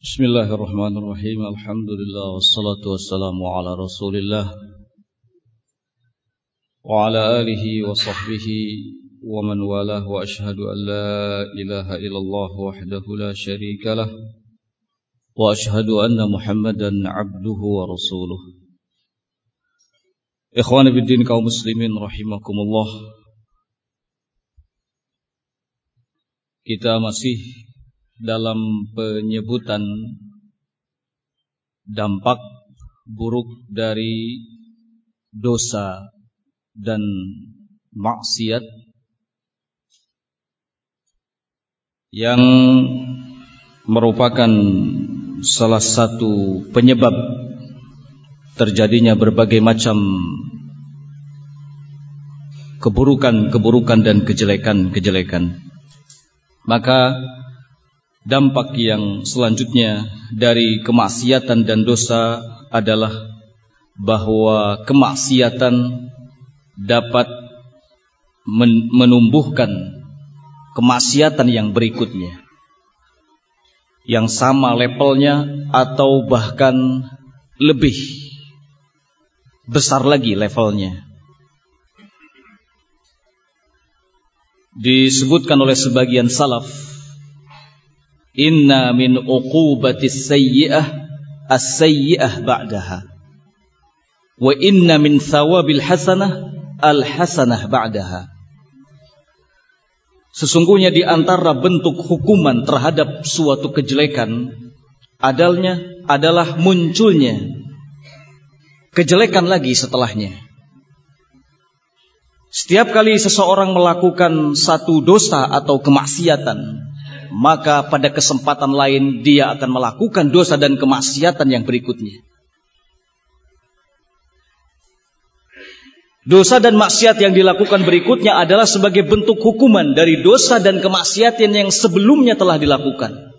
Bismillahirrahmanirrahim. Alhamdulillah wassalatu wassalamu ala Rasulillah wa ala alihi wa sahbihi wa man walah wa ashhadu an la ilaha illallah wahdahu la syarika lah wa ashhadu anna Muhammadan abduhu wa rasuluh. Ikhwani fiddin kaum muslimin rahimakumullah. Kita masih dalam penyebutan dampak buruk dari dosa dan maksiat yang merupakan salah satu penyebab terjadinya berbagai macam keburukan-keburukan dan kejelekan-kejelekan. Maka dampak yang selanjutnya dari kemaksiatan dan dosa adalah bahwa kemaksiatan dapat menumbuhkan kemaksiatan yang berikutnya, yang sama levelnya atau bahkan lebih besar lagi levelnya. Disebutkan oleh sebagian salaf, inna min uqubatis sayyi'ah as-sayyi'ah ba'daha wa inna min thawabil hasanah al-hasanah ba'daha. Sesungguhnya di antara bentuk hukuman terhadap suatu kejelekan adalah munculnya kejelekan lagi setelahnya. Setiap kali seseorang melakukan satu dosa atau kemaksiatan, maka pada kesempatan lain dia akan melakukan dosa dan kemaksiatan yang berikutnya. Dosa dan maksiat yang dilakukan berikutnya adalah sebagai bentuk hukuman dari dosa dan kemaksiatan yang sebelumnya telah dilakukan.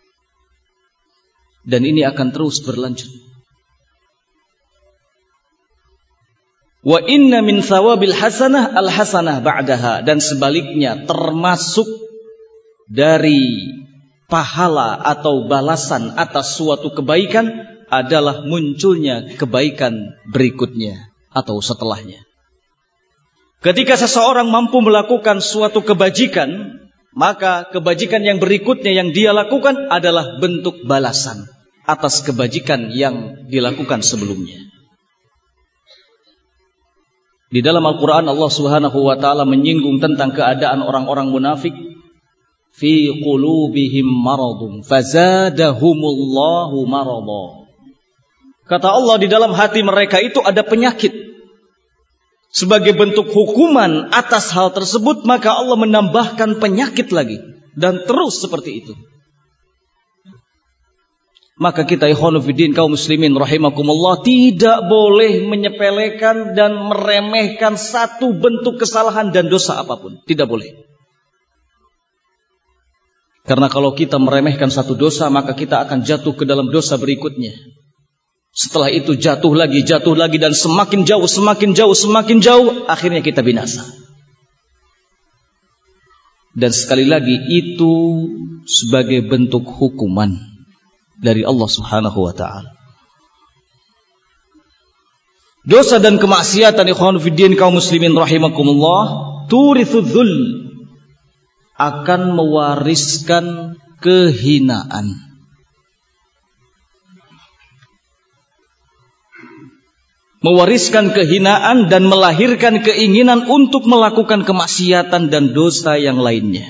Dan ini akan terus berlanjut. Wa inna min thawabil hasanah al-hasanah ba'daha. Dan sebaliknya termasuk dari pahala atau balasan atas suatu kebaikan adalah munculnya kebaikan berikutnya atau setelahnya. Ketika seseorang mampu melakukan suatu kebajikan, maka kebajikan yang berikutnya yang dia lakukan adalah bentuk balasan atas kebajikan yang dilakukan sebelumnya. Di dalam Al-Quran Allah Subhanahu wa ta'ala menyinggung tentang keadaan orang-orang munafik. Fi qulubihim maradun fazadahumullahu marada. Kata Allah, di dalam hati mereka itu ada penyakit. Sebagai bentuk hukuman atas hal tersebut, maka Allah menambahkan penyakit lagi. Dan terus seperti itu. Maka kita ikhwanu fiddin kaum muslimin rahimakumullah tidak boleh menyepelekan dan meremehkan satu bentuk kesalahan dan dosa apapun. Tidak boleh. Karena kalau kita meremehkan satu dosa, maka kita akan jatuh ke dalam dosa berikutnya. Setelah itu jatuh lagi, dan semakin jauh, akhirnya kita binasa. Dan sekali lagi itu sebagai bentuk hukuman dari Allah Subhanahu wa ta'ala. Dosa dan kemaksiatan ikhwan fiddin kaum muslimin rahimakumullah turithu dzul, akan mewariskan kehinaan. Mewariskan kehinaan dan melahirkan keinginan untuk melakukan kemaksiatan dan dosa yang lainnya.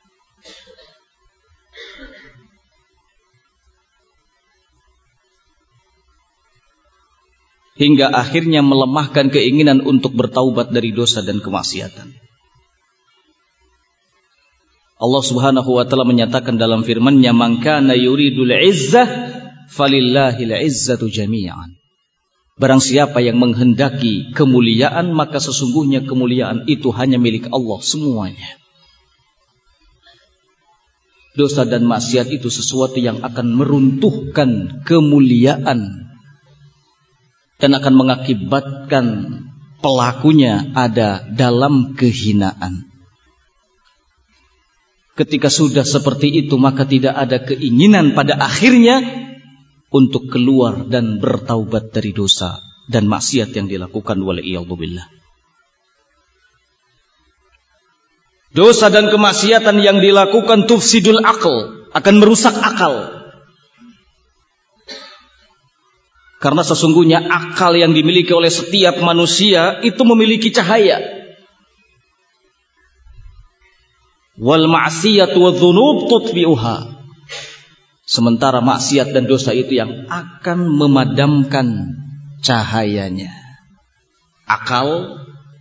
Hingga akhirnya melemahkan keinginan untuk bertaubat dari dosa dan kemaksiatan. Allah Subhanahu wa ta'ala menyatakan dalam firman-Nya, "Man kana yuridul izzah falillahil izzatu jami'an." Barang siapa yang menghendaki kemuliaan, maka sesungguhnya kemuliaan itu hanya milik Allah semuanya. Dosa dan maksiat itu sesuatu yang akan meruntuhkan kemuliaan dan akan mengakibatkan pelakunya ada dalam kehinaan. Ketika sudah seperti itu, maka tidak ada keinginan pada akhirnya untuk keluar dan bertaubat dari dosa dan maksiat yang dilakukan. Waliyadzubillah. Dosa dan kemaksiatan yang dilakukan tufsidul aql, akan merusak akal. Karena sesungguhnya akal yang dimiliki oleh setiap manusia itu memiliki cahaya. Wal ma'siyatu wadh-dhunub tutfi'uha. Sementara maksiat dan dosa itu yang akan memadamkan cahayanya. Akal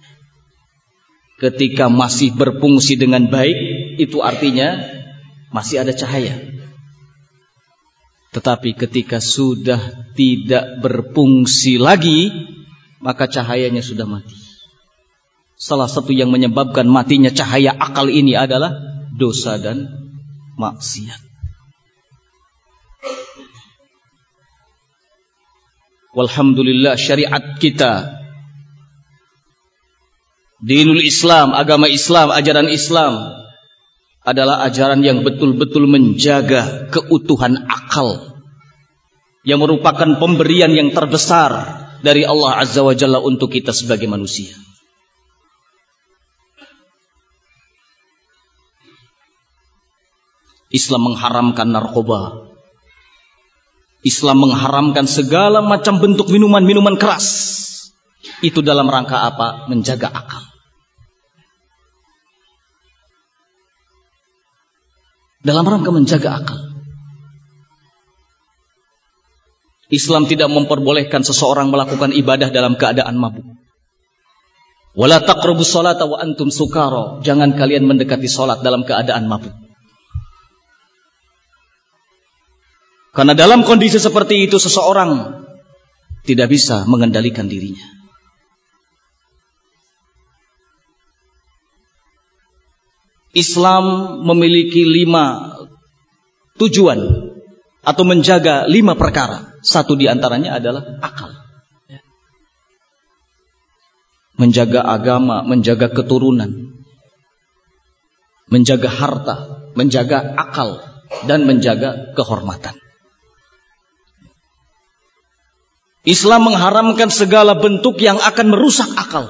ketika masih berfungsi dengan baik, itu artinya masih ada cahaya. Tetapi ketika sudah tidak berfungsi lagi, maka cahayanya sudah mati. Salah satu yang menyebabkan matinya cahaya akal ini adalah dosa dan maksiat. Walhamdulillah, syariat kita, dinul Islam, agama Islam, ajaran Islam adalah ajaran yang betul-betul menjaga keutuhan akal, yang merupakan pemberian yang terbesar dari Allah Azza wa Jalla untuk kita sebagai manusia. Islam mengharamkan narkoba. Islam mengharamkan segala macam bentuk minuman-minuman keras. Itu dalam rangka apa? Menjaga akal. Dalam rangka menjaga akal. Islam tidak memperbolehkan seseorang melakukan ibadah dalam keadaan mabuk. Wala taqrabus sholata wa antum sukara. Jangan kalian mendekati salat dalam keadaan mabuk. Karena dalam kondisi seperti itu seseorang tidak bisa mengendalikan dirinya. Islam memiliki 5 tujuan atau menjaga 5 perkara. Satu di antaranya adalah akal. Menjaga agama, menjaga keturunan, menjaga harta, menjaga akal, dan menjaga kehormatan. Islam mengharamkan segala bentuk yang akan merusak akal.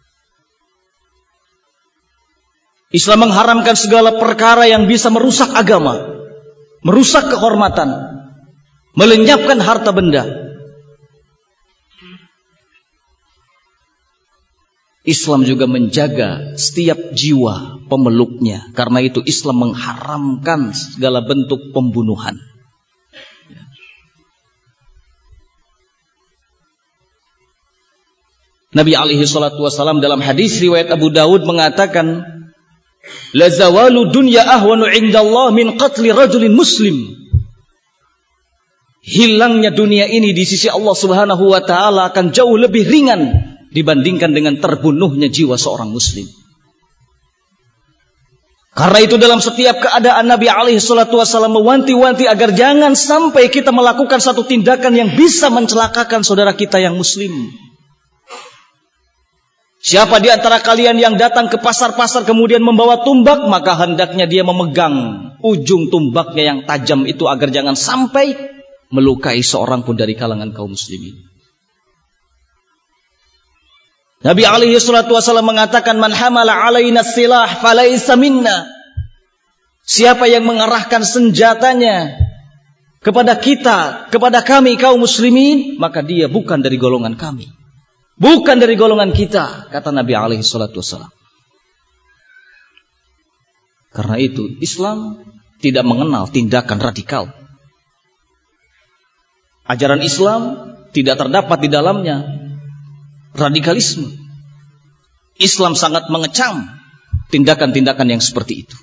Islam mengharamkan segala perkara yang bisa merusak agama, merusak kehormatan, melenyapkan harta benda. Islam juga menjaga setiap jiwa pemeluknya. Karena itu Islam mengharamkan segala bentuk pembunuhan. Nabi alaihi salatu wasalam dalam hadis riwayat Abu Dawud mengatakan, la zawalu dunya ahwanu indallah min qatli rajulin muslim. Hilangnya dunia ini di sisi Allah Subhanahu wa taala akan jauh lebih ringan dibandingkan dengan terbunuhnya jiwa seorang muslim. Karena itu dalam setiap keadaan Nabi alaihi salatu wasallam mewanti-wanti agar jangan sampai kita melakukan satu tindakan yang bisa mencelakakan saudara kita yang muslim. Siapa di antara kalian yang datang ke pasar-pasar kemudian membawa tumbak, maka hendaknya dia memegang ujung tumbaknya yang tajam itu agar jangan sampai melukai seorang pun dari kalangan kaum muslimin. Nabi alaihi salatu wasallam mengatakan, man hamala alaina silah falaisa minna. Siapa yang mengarahkan senjatanya kepada kita, kepada kami kaum muslimin, maka dia bukan dari golongan kami. Bukan dari golongan kita, kata Nabi alaihi salatu wasallam. Karena itu Islam tidak mengenal tindakan radikal. Ajaran Islam tidak terdapat di dalamnya radikalisme. Islam sangat mengecam tindakan-tindakan yang seperti itu.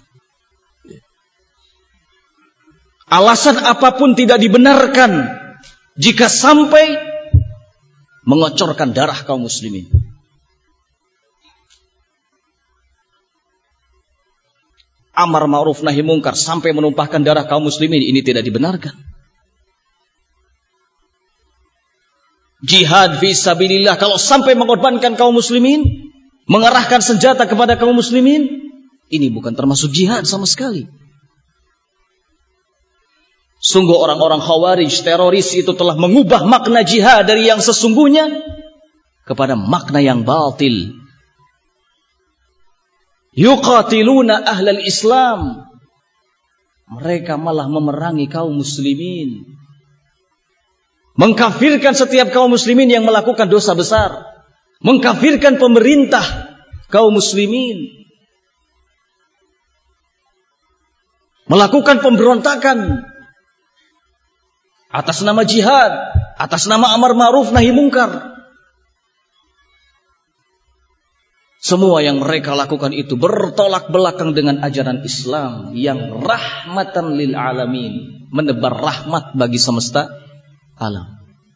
Alasan apapun tidak dibenarkan jika sampai mengocorkan darah kaum muslimin. Amar ma'ruf nahi mungkar sampai menumpahkan darah kaum muslimin, ini tidak dibenarkan. Jihad fi sabilillah, kalau sampai mengorbankan kaum muslimin, mengerahkan senjata kepada kaum muslimin, Ini bukan termasuk jihad sama sekali. Sungguh orang-orang khawarij, teroris itu telah mengubah makna jihad dari yang sesungguhnya kepada makna yang batil. Yuqatiluna ahlal Islam. Mereka malah memerangi kaum muslimin. Mengkafirkan setiap kaum muslimin yang melakukan dosa besar. Mengkafirkan pemerintah kaum muslimin. Melakukan pemberontakan atas nama jihad, atas nama amar ma'ruf nahi mungkar. Semua yang mereka lakukan itu bertolak belakang dengan ajaran Islam yang rahmatan lil alamin, menebar rahmat bagi semesta alam.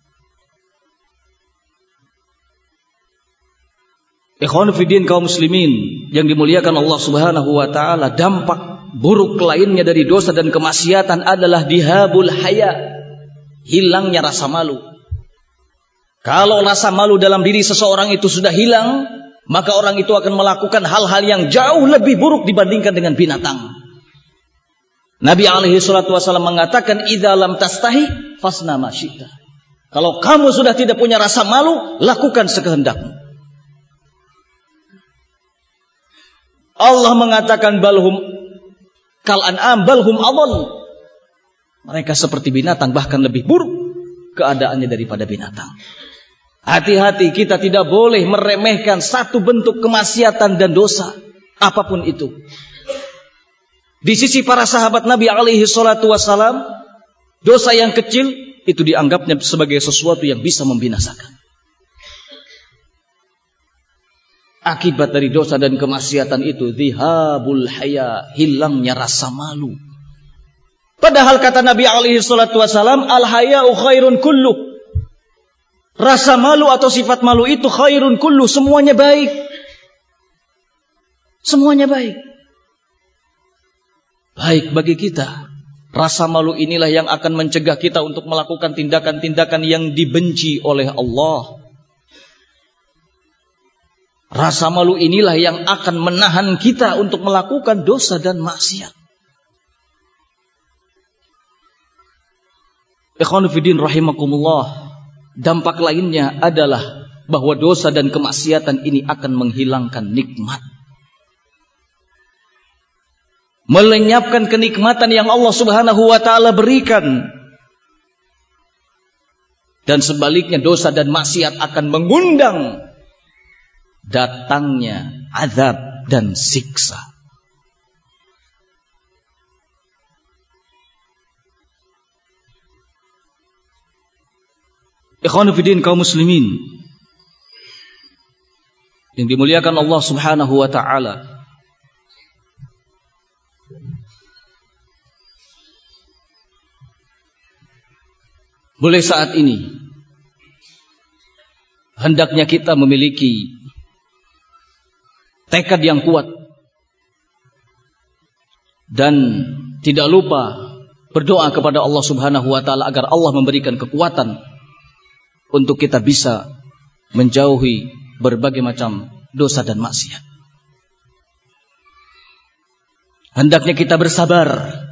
Ikhwan fillah kaum muslimin yang dimuliakan Allah Subhanahu wa taala, dampak buruk lainnya dari dosa dan kemaksiatan adalah dihabul haya, hilangnya rasa malu. Kalau rasa malu dalam diri seseorang itu sudah hilang, maka orang itu akan melakukan hal-hal yang jauh lebih buruk dibandingkan dengan binatang. Nabi alaihi salatu wasallam mengatakan, "Idza lam tastahi fasna ma syi'ta." Kalau kamu sudah tidak punya rasa malu, lakukan sekehendakmu. Allah mengatakan balhum kal an'am balhum adall. Mereka seperti binatang, bahkan lebih buruk keadaannya daripada binatang. Hati-hati, kita tidak boleh meremehkan satu bentuk kemaksiatan dan dosa apapun itu. Di sisi para sahabat Nabi alaihi salatu wasalam, dosa yang kecil itu dianggapnya sebagai sesuatu yang bisa membinasakan. Akibat dari dosa dan kemaksiatan itu dhihabul haya, hilangnya rasa malu. Padahal kata Nabi alaihi salatu wasalam, al haya'u khairun kullu. Rasa malu atau sifat malu itu khairun kullu, semuanya baik. Semuanya baik. Baik bagi kita. Rasa malu inilah yang akan mencegah kita untuk melakukan tindakan-tindakan yang dibenci oleh Allah. Rasa malu inilah yang akan menahan kita untuk melakukan dosa dan maksiat. Ikhwan fillah rahimakumullah, dampak lainnya adalah bahwa dosa dan kemaksiatan ini akan menghilangkan nikmat. Melenyapkan kenikmatan yang Allah Subhanahu wa taala berikan. Dan sebaliknya dosa dan maksiat akan mengundang datangnya azab dan siksa. Ikhwan fillah kaum muslimin yang dimuliakan Allah Subhanahu wa taala, mulai saat ini hendaknya kita memiliki tekad yang kuat dan tidak lupa berdoa kepada Allah Subhanahu wa taala agar Allah memberikan kekuatan untuk kita bisa menjauhi berbagai macam dosa dan maksiat. Hendaknya kita bersabar.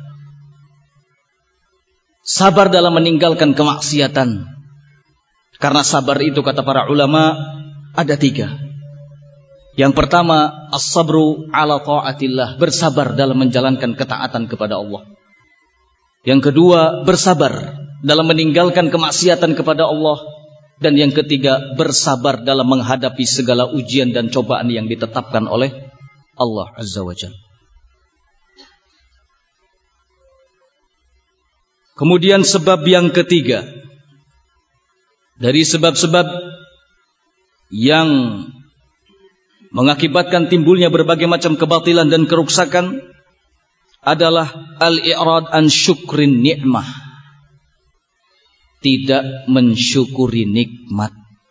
Sabar dalam meninggalkan kemaksiatan. Karena sabar itu kata para ulama ada 3. Yang pertama, as-sabru ala ta'atillah, bersabar dalam menjalankan ketaatan kepada Allah. Yang kedua, bersabar dalam meninggalkan kemaksiatan kepada Allah. Dan yang ketiga, bersabar dalam menghadapi segala ujian dan cobaan yang ditetapkan oleh Allah Azza wa Jalla. Kemudian sebab yang ketiga dari sebab-sebab yang mengakibatkan timbulnya berbagai macam kebatilan dan kerusakan adalah al-i'rad an syukrin ni'mah, tidak mensyukuri nikmat.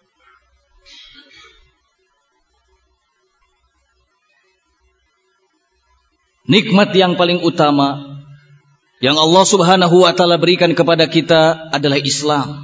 Nikmat yang paling utama yang Allah Subhanahu wa taala berikan kepada kita adalah Islam.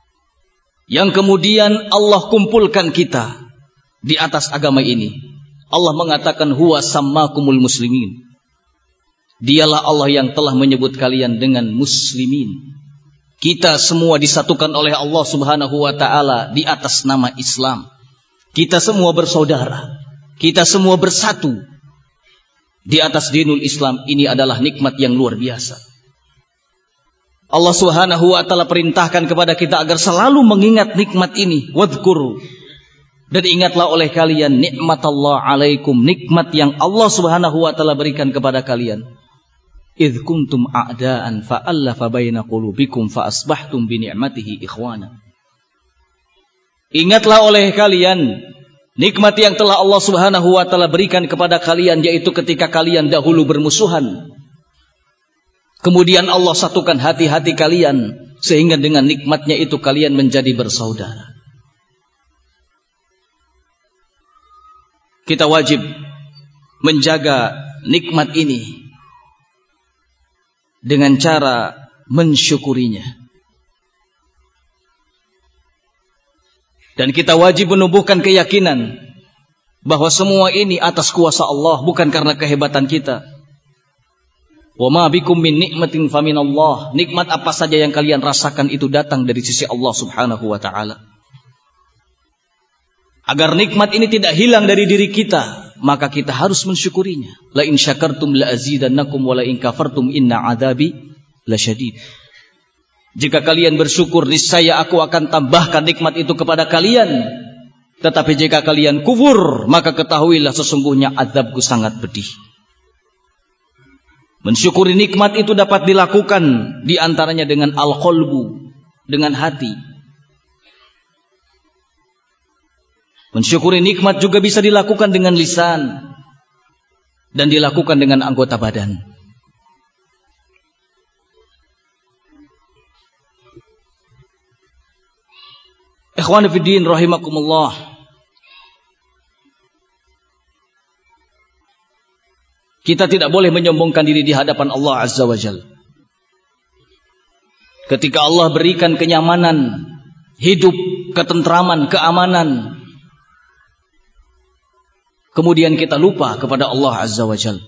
Yang kemudian Allah kumpulkan kita di atas agama ini. Allah mengatakan huwa sammakumul muslimin. Dialah Allah yang telah menyebut kalian dengan muslimin. Kita semua disatukan oleh Allah Subhanahu wa taala di atas nama Islam. Kita semua bersaudara. Kita semua bersatu di atas dinul Islam. Ini adalah nikmat yang luar biasa. Allah Subhanahu wa taala perintahkan kepada kita agar selalu mengingat nikmat ini. Wadhkuru. Dan ingatlah oleh kalian nikmat Allah alaikum, nikmat yang Allah Subhanahu wa taala berikan kepada kalian. Idh kuntum a'daan fa'allafa baina qulubikum fa asbahtum bi ni'matihi ikhwana. Ingatlah oleh kalian nikmat yang telah Allah Subhanahu wa taala berikan kepada kalian, yaitu ketika kalian dahulu bermusuhan. Kemudian Allah satukan hati-hati kalian sehingga dengan nikmatnya itu kalian menjadi bersaudara. Kita wajib menjaga nikmat ini dengan cara mensyukurinya. Dan kita wajib menumbuhkan keyakinan bahwa semua ini atas kuasa Allah, bukan karena kehebatan kita. Wa ma bikum min ni'matin faminallah. Nikmat apa saja yang kalian rasakan itu datang dari sisi Allah Subhanahu wa taala. Agar nikmat ini tidak hilang dari diri kita, maka kita harus mensyukurinya. La in syakartum la azidannakum wa la in kafartum inna adzabi lasyadid. Jika kalian bersyukur, niscaya aku akan tambahkan nikmat itu kepada kalian. Tetapi jika kalian kufur, maka ketahuilah sesungguhnya azabku sangat pedih. Mensyukuri nikmat itu dapat dilakukan di antaranya dengan al-qalbu, dengan hati. Mensyukuri nikmat juga bisa dilakukan dengan lisan dan dilakukan dengan anggota badan. Ikhwan fiddin rahimakumullah. Kita tidak boleh menyombongkan diri di hadapan Allah Azza wa Jalla. Ketika Allah berikan kenyamanan hidup, ketentraman, keamanan, kemudian kita lupa kepada Allah Azza wa Jalla.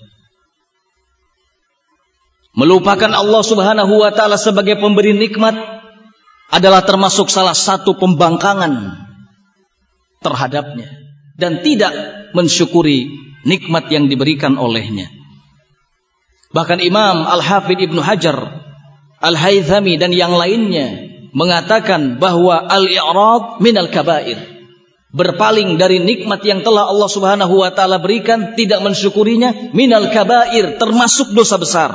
Melupakan Allah Subhanahu wa taala sebagai pemberi nikmat adalah termasuk salah satu pembangkangan terhadapnya dan tidak mensyukuri nikmat yang diberikan olehnya. Bahkan Imam Al-Hafidh Ibnu Hajar Al-Haythami dan yang lainnya mengatakan bahwa al-i'rad minal kabair. Berpaling dari nikmat yang telah Allah Subhanahu wa taala berikan, tidak mensyukurinya, minal kabair, termasuk dosa besar.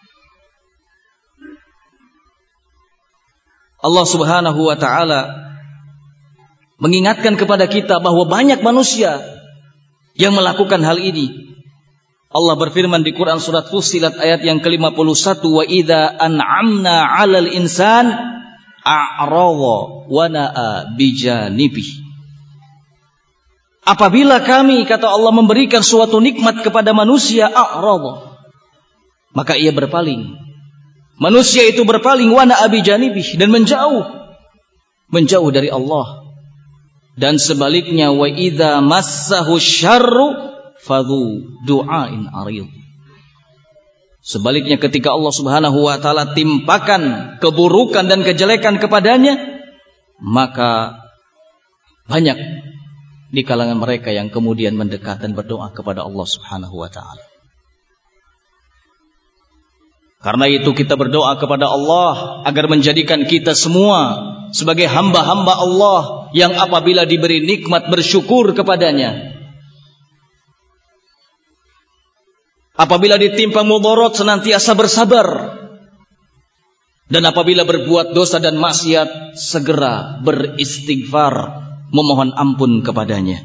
Allah Subhanahu wa taala mengingatkan kepada kita bahwa banyak manusia yang melakukan hal ini. Allah berfirman di Quran surat Fussilat ayat yang ke-51, wa idza an'amna 'alal insan a'radha wa na'a bijanibihi. Apabila kami, kata Allah, memberikan suatu nikmat kepada manusia, a'radha, maka ia berpaling. Manusia itu berpaling, wa na'a bijanibihi, dan menjauh dari Allah. Dan sebaliknya, wa idza massahu syarru fadhu du'ain arid. Sebaliknya ketika Allah Subhanahu wa taala timpakan keburukan dan kejelekan kepadanya, maka banyak di kalangan mereka yang kemudian mendekat dan berdoa kepada Allah Subhanahu wa taala. Karena itu kita berdoa kepada Allah agar menjadikan kita semua sebagai hamba-hamba Allah yang apabila diberi nikmat bersyukur kepadanya. Apabila ditimpa mudarat senantiasa bersabar. Dan apabila berbuat dosa dan maksiat segera beristighfar, memohon ampun kepadanya.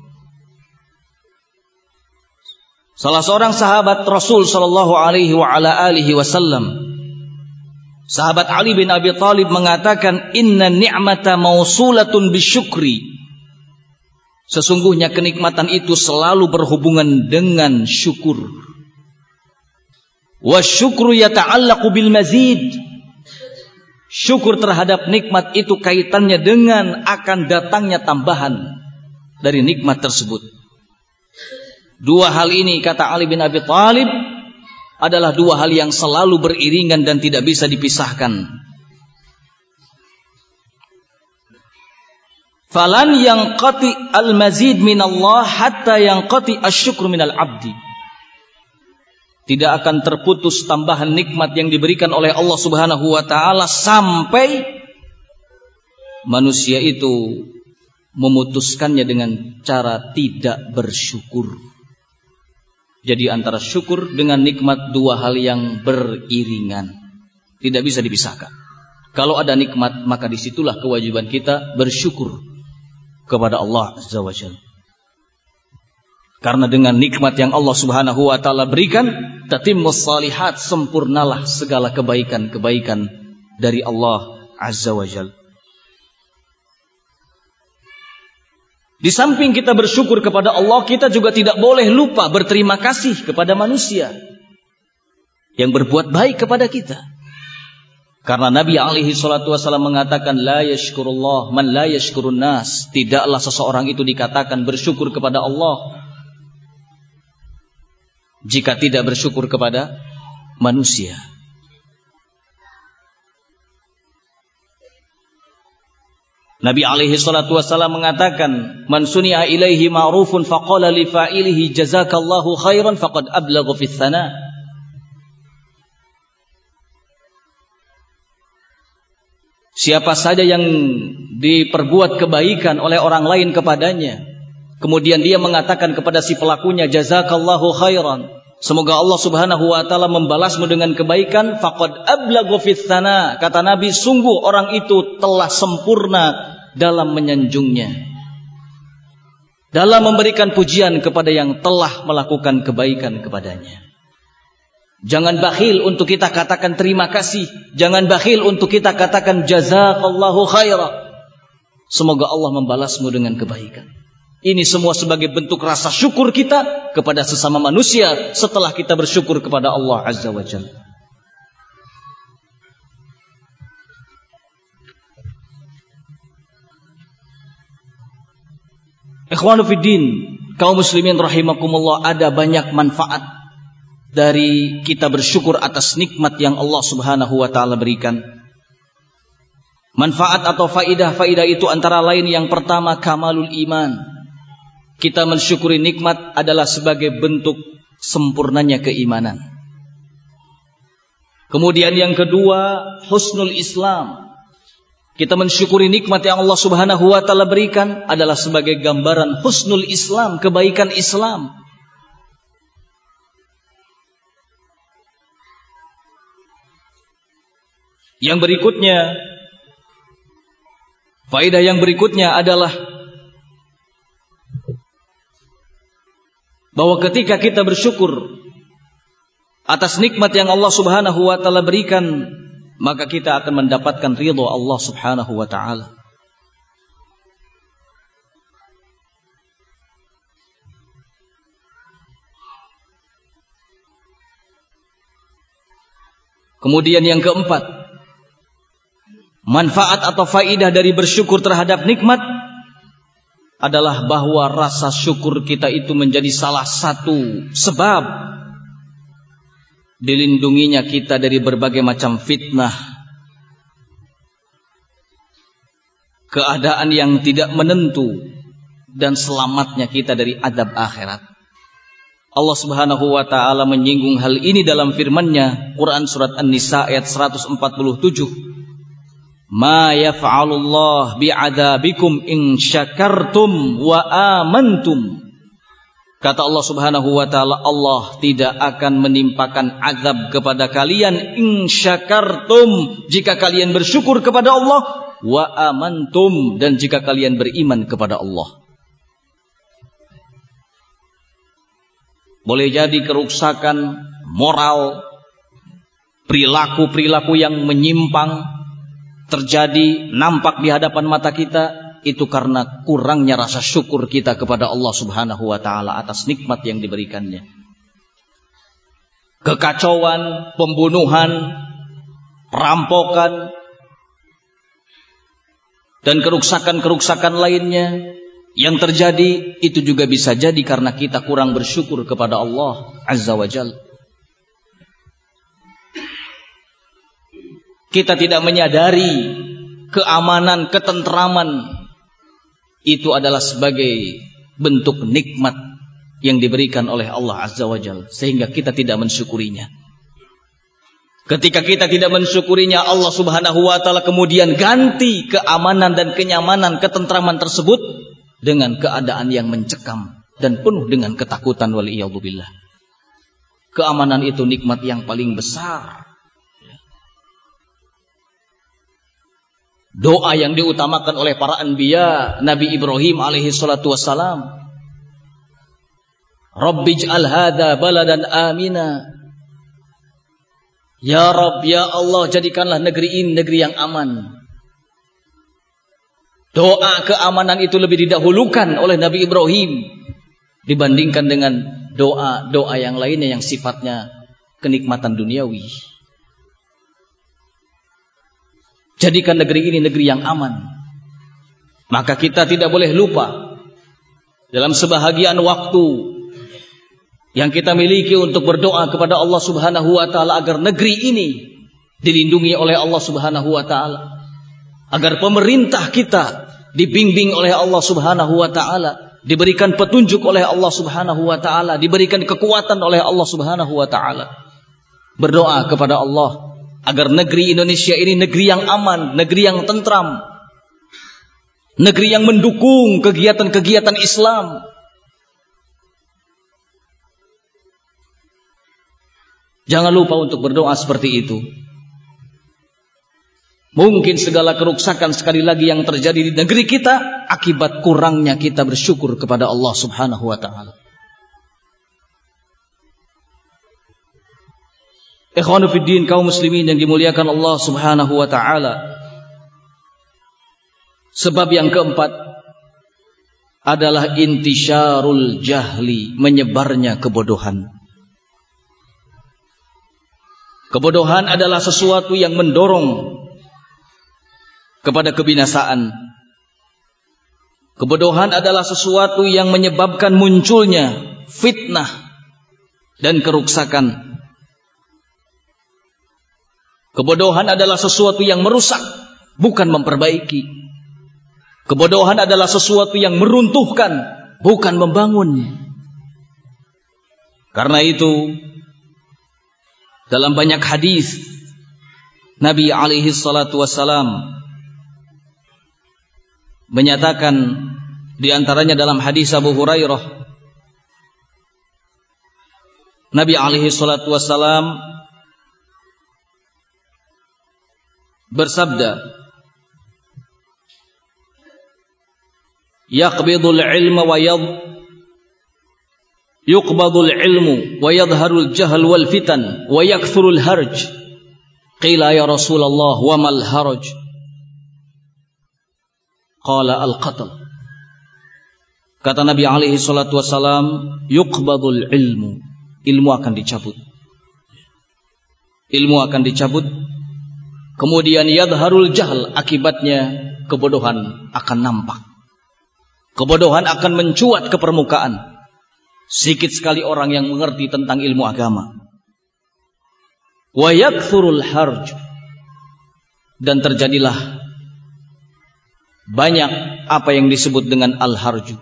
Salah seorang sahabat Rasul sallallahu alaihi wa ala alihi wasallam, sahabat Ali bin Abi Thalib, mengatakan, inna ni'mata mausulatun bisyukri. Sesungguhnya kenikmatan itu selalu berhubungan dengan syukur. Wa syukru yata'allaqu bil mazid. Syukur terhadap nikmat itu kaitannya dengan akan datangnya tambahan dari nikmat tersebut. Dua hal ini, kata Ali bin Abi Thalib, adalah dua hal yang selalu beriringan dan tidak bisa dipisahkan. Falan yanqati al-mazid minallah hatta yanqati asyukru minal abdi. Tidak akan terputus tambahan nikmat yang diberikan oleh Allah Subhanahu wa taala sampai manusia itu memutuskannya dengan cara tidak bersyukur. Jadi antara syukur dengan nikmat dua hal yang beriringan, tidak bisa dipisahkan. Kalau ada nikmat, maka disitulah kewajiban kita bersyukur kepada Allah Azza wa Jalla. Karena dengan nikmat yang Allah Subhanahu wa taala berikan, tatimmus shalihat, sempurnalah segala kebaikan-kebaikan dari Allah Azza wa Jalla. Di samping kita bersyukur kepada Allah, kita juga tidak boleh lupa berterima kasih kepada manusia yang berbuat baik kepada kita. Karena Nabi alaihi salatu wasallam mengatakan, la yashkurullah man la yashkurun nas. Tidaklah seseorang itu dikatakan bersyukur kepada Allah jika tidak bersyukur kepada manusia. Nabi alaihi salatu wasallam mengatakan, man suni'a ilaihi ma'rufun faqala li fa'ilihi jazakallahu khairan faqad ablagha fis sana. Siapa saja yang diperbuat kebaikan oleh orang lain kepadanya, kemudian dia mengatakan kepada si pelakunya, jazakallahu khairan, semoga Allah Subhanahu wa taala membalasmu dengan kebaikan, faqad ablagha fis sana. Kata Nabi, sungguh orang itu telah sempurna dalam menyanjungnya, dalam memberikan pujian kepada yang telah melakukan kebaikan kepadanya. Jangan bakhil untuk kita katakan terima kasih. Jangan bakhil untuk kita katakan jazakallahu khaira, semoga Allah membalasmu dengan kebaikan. Ini semua sebagai bentuk rasa syukur kita kepada sesama manusia setelah kita bersyukur kepada Allah Azza wa Jalla. Ikhwanu fiddin, kaum muslimin rahimakumullah, ada banyak manfaat dari kita bersyukur atas nikmat yang Allah Subhanahu wa taala berikan. Manfaat atau faidah-faidah itu antara lain, yang pertama, kamalul iman. Kita mensyukuri nikmat adalah sebagai bentuk sempurnanya keimanan. Kemudian yang kedua, husnul Islam. Kita mensyukuri nikmat yang Allah Subhanahu wa taala berikan adalah sebagai gambaran husnul Islam, kebaikan Islam. Yang berikutnya, faedah yang berikutnya adalah bahwa ketika kita bersyukur atas nikmat yang Allah Subhanahu wa taala berikan, maka kita akan mendapatkan ridha Allah Subhanahu wa taala. Kemudian yang keempat, manfaat atau faidah dari bersyukur terhadap nikmat adalah bahwa rasa syukur kita itu menjadi salah satu sebab dilindunginya kita dari berbagai macam fitnah, keadaan yang tidak menentu, dan selamatnya kita dari adab akhirat. Allah Subhanahu wa taala menyinggung hal ini dalam firman-Nya, Quran surat An-Nisa ayat 147. Ma yaf'alullah bi'adabikum in syakartum wa amantum. Kata Allah Subhanahu wa taala, Allah tidak akan menimpakan azab kepada kalian in syakartum, jika kalian bersyukur kepada Allah, wa amantum, dan jika kalian beriman kepada Allah. Boleh jadi kerusakan moral, perilaku-perilaku yang menyimpang terjadi, nampak di hadapan mata kita, itu karena kurangnya rasa syukur kita kepada Allah Subhanahu wa taala atas nikmat yang diberikannya. Kekacauan, pembunuhan, perampokan, dan kerusakan-kerusakan lainnya Yang terjadi itu juga bisa jadi karena kita kurang bersyukur kepada Allah Azza wa Jalla. Kita tidak menyadari keamanan, ketentraman itu adalah sebagai bentuk nikmat yang diberikan oleh Allah Azza wa Jalla, sehingga kita tidak mensyukurinya. Ketika kita tidak mensyukurinya, Allah Subhanahu wa Ta'ala kemudian ganti keamanan dan kenyamanan, ketentraman tersebut dengan keadaan yang mencekam dan penuh dengan ketakutan. Waliyadzubillah. Keamanan itu nikmat yang paling besar. Doa yang diutamakan oleh para anbiya, Nabi Ibrahim alaihi salatu wassalam, Rabbij'al hadza baladan amina. Ya Rabb, ya Allah, jadikanlah negeri ini negeri yang aman. Doa keamanan itu lebih didahulukan oleh Nabi Ibrahim dibandingkan dengan doa-doa yang lainnya yang sifatnya kenikmatan duniawi. Jadikan negeri ini negeri yang aman. Maka kita tidak boleh lupa dalam sebahagian waktu yang kita miliki untuk berdoa kepada Allah Subhanahu wa Ta'ala agar negeri ini dilindungi oleh Allah Subhanahu wa Ta'ala, agar pemerintah kita dibimbing oleh Allah Subhanahu wa Ta'ala, diberikan petunjuk oleh Allah Subhanahu wa Ta'ala, diberikan kekuatan oleh Allah Subhanahu wa Ta'ala. Berdoa kepada Allah agar negeri Indonesia ini negeri yang aman, negeri yang tentram, negeri yang mendukung kegiatan-kegiatan Islam. Jangan lupa untuk berdoa seperti itu. Mungkin segala keruksakan sekali lagi yang terjadi di negeri kita akibat kurangnya kita bersyukur kepada Allah Subhanahu wa Ta'ala. Ikhwanu fiddin, kaum muslimin yang dimuliakan Allah Subhanahu wa Ta'ala. Sebab yang keempat adalah intisyarul jahli, menyebarnya kebodohan. Kebodohan adalah sesuatu yang mendorong kepada kebinasaan. Kebodohan adalah sesuatu yang menyebabkan munculnya fitnah dan keruksakan. Kebodohan adalah sesuatu yang merusak, bukan memperbaiki. Kebodohan adalah sesuatu yang meruntuhkan, bukan membangun. Karena itu, dalam banyak hadis Nabi alaihi salatu wassalam menyatakan, di antaranya dalam hadis Abu Hurairah, Nabi alaihi salatu wassalam bersabda, yaqbidul ilma wa yuqbadul ilmu wa yadharul jahl wal fitan wa yakthurul harj. Qila ya Rasulullah wa mal haraj? Qala al-qatl. Kata Nabi alaihi salatu wassalam, yuqbadul ilmu, ilmu akan dicabut. Ilmu akan dicabut. Kemudian yadharul jahl, akibatnya kebodohan akan nampak. Kebodohan akan mencuat ke permukaan. Sedikit sekali orang yang mengerti tentang ilmu agama. Wa yakthurul harj, dan terjadilah banyak apa yang disebut dengan al-harju.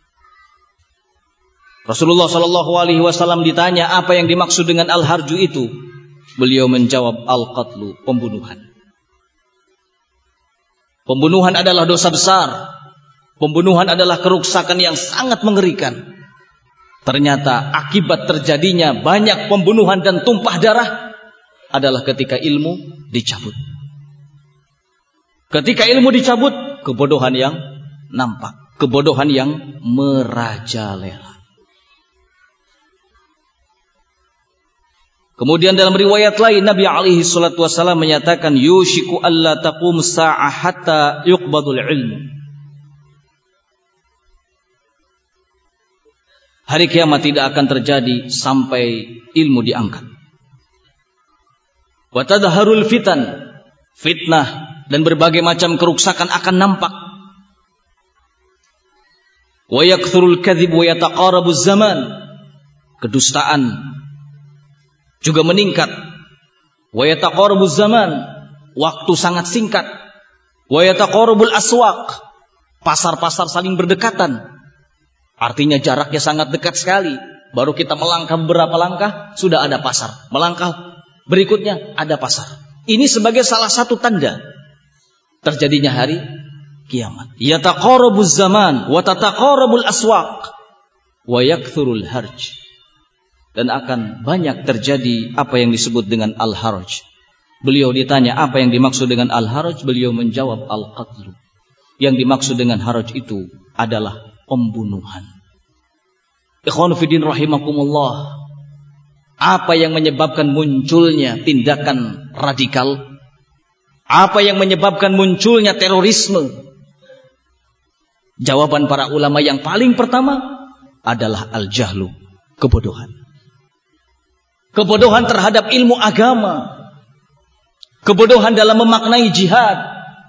Rasulullah sallallahu alaihi wasallam ditanya apa yang dimaksud dengan al-harju itu. Beliau menjawab, al-qatlu, pembunuhan. Pembunuhan adalah dosa besar. Pembunuhan adalah keruksakan yang sangat mengerikan. Ternyata akibat terjadinya banyak pembunuhan dan tumpah darah adalah ketika ilmu dicabut. Ketika ilmu dicabut, kebodohan yang nampak, kebodohan yang merajalela. Kemudian dalam riwayat lain Nabi alaihi salatu wasallam menyatakan, yushiku alla taqum sa'ah hatta yuqbadul ilmu. Hari kiamat tidak akan terjadi sampai ilmu diangkat. Wa tadharul fitan, fitnah dan berbagai macam keruksakan akan nampak. Wa yakthurul kadhib wa yataqarabuz zaman. Kedustaan juga meningkat. Wa yataqarabuz zaman. Waktu sangat singkat. Wa yataqarabul aswaq. Pasar-pasar saling berdekatan. Artinya jaraknya sangat dekat sekali. Baru kita melangkah beberapa langkah sudah ada pasar. Melangkah berikutnya ada pasar. Ini sebagai salah satu tanda terjadinya hari kiamat. Yataqarabuz zaman wa tataqarabul aswaq wa yakthurul harj. Dan akan banyak terjadi apa yang disebut dengan al-harj. Beliau ditanya apa yang dimaksud dengan al-harj, beliau menjawab al-qatlu. Yang dimaksud dengan harj itu adalah pembunuhan. Ikhwan fillah rahimakumullah. Apa yang menyebabkan munculnya tindakan radikal? Apa yang menyebabkan munculnya terorisme? Jawaban para ulama yang paling pertama adalah al-jahlu, kebodohan. Kebodohan terhadap ilmu agama. Kebodohan dalam memaknai jihad.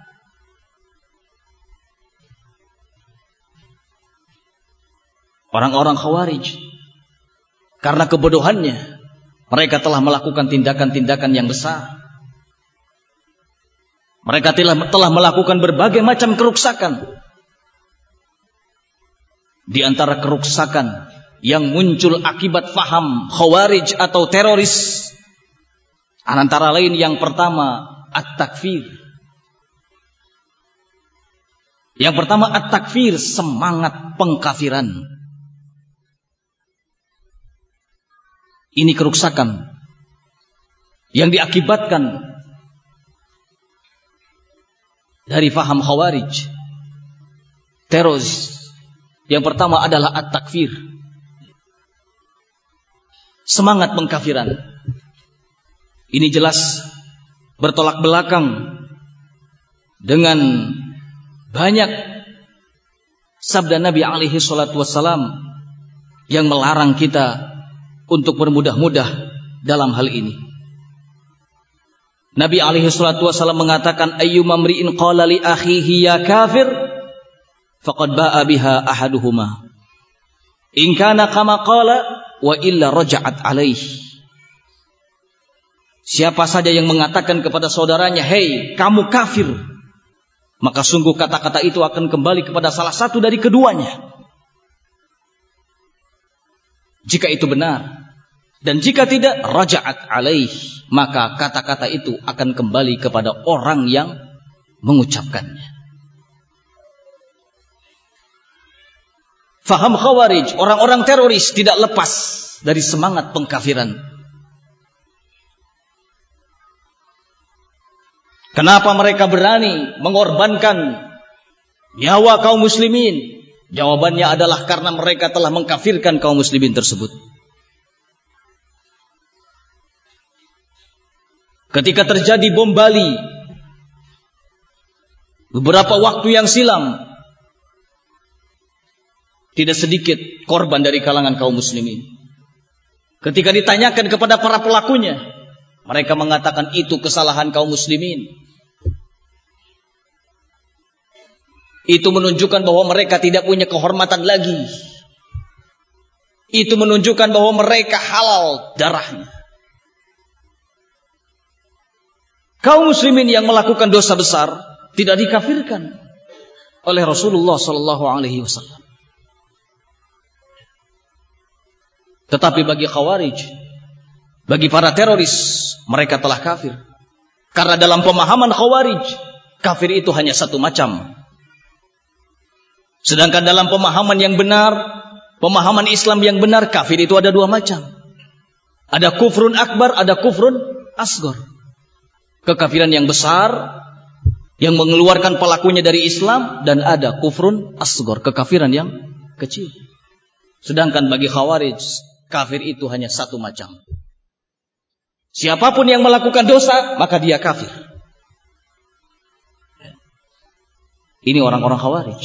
Orang-orang Khawarij, karena kebodohannya, mereka telah melakukan tindakan-tindakan yang besar. Mereka telah melakukan berbagai macam kerusakan. Di antara kerusakan yang muncul akibat faham Khawarij atau teroris, antara lain yang pertama at-takfir. Yang pertama at-takfir, semangat pengkafiran. Ini kerusakan yang diakibatkan dari faham Khawarij, teroris. Yang pertama adalah at-takfir, semangat pengkafiran. Ini jelas bertolak belakang dengan banyak sabda Nabi alaihi salatu wassalam yang melarang kita untuk bermudah-mudah dalam hal ini. Nabi alaihi salatu wasallam mengatakan, ayyuma mri'in qala li akhihi ya kafir faqad ba'a biha ahaduhuma in kana kama qala wa illa raja'at alaihi. Siapa saja yang mengatakan kepada saudaranya, hei kamu kafir, maka sungguh kata-kata itu akan kembali kepada salah satu dari keduanya. Jika itu benar, dan jika tidak, raja'at alaih, maka kata-kata itu akan kembali kepada orang yang mengucapkannya. Faham Khawarij, orang-orang teroris tidak lepas dari semangat pengkafiran. Kenapa mereka berani mengorbankan nyawa kaum muslimin? Jawabannya adalah karena mereka telah mengkafirkan kaum muslimin tersebut. Ketika terjadi bom Bali beberapa waktu yang silam, tidak sedikit korban dari kalangan kaum muslimin. Ketika ditanyakan kepada para pelakunya, mereka mengatakan itu kesalahan kaum muslimin. Itu menunjukkan bahwa mereka tidak punya kehormatan lagi. Itu menunjukkan bahwa mereka halal darahnya. Kaum muslimin yang melakukan dosa besar tidak dikafirkan oleh Rasulullah sallallahu alaihi wasallam. Tetapi bagi Khawarij, bagi para teroris, mereka telah kafir. Karena dalam pemahaman Khawarij, kafir itu hanya satu macam. Sedangkan dalam pemahaman yang benar, pemahaman Islam yang benar, kafir itu ada dua macam. Ada kufrun akbar, ada kufrun asghar. Kekafiran yang besar yang mengeluarkan pelakunya dari Islam, dan ada kufrun asghar, kekafiran yang kecil. Sedangkan bagi Khawarij, kafir itu hanya satu macam. Siapapun yang melakukan dosa, maka dia kafir. Ini orang-orang Khawarij.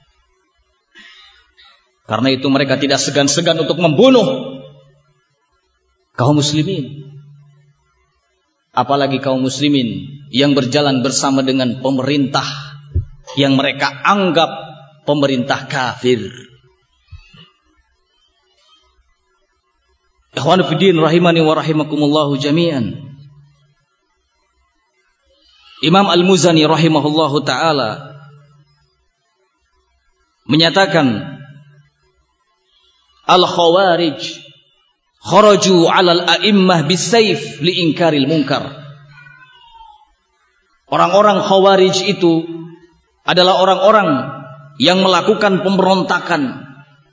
Karena itu mereka tidak segan-segan untuk membunuh kaum muslimin. Apalagi kaum muslimin yang berjalan bersama dengan pemerintah yang mereka anggap pemerintah kafir. Ikhwanu fiddin rahimani wa rahimakumullahu jami'an. Imam Al-Muzani rahimahullahu ta'ala menyatakan, Al-Khawarij kharaju 'alal a'immah bisayf li'inkaril munkar. Orang-orang Khawarij itu adalah orang-orang yang melakukan pemberontakan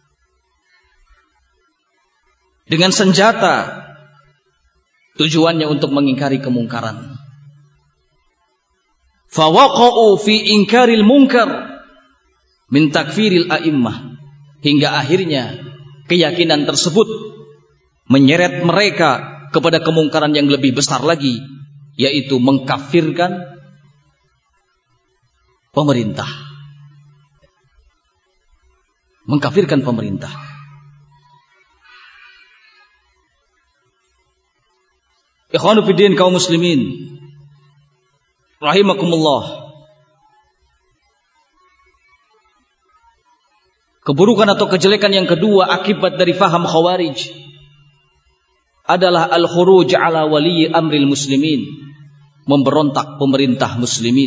dengan senjata, tujuannya untuk mengingkari kemungkaran. Fawaqa'u fi inkaril munkar min takfiril a'immah, hingga akhirnya keyakinan tersebut menyeret mereka kepada kemungkaran yang lebih besar lagi, yaitu mengkafirkan pemerintah. Mengkafirkan pemerintah. Ikhwanu fiddin kaum muslimin rahimakumullah. Keburukan atau kejelekan yang kedua akibat dari faham Khawarij adalah al-khuruj ala wali amril muslimin, memberontak pemerintah muslimin.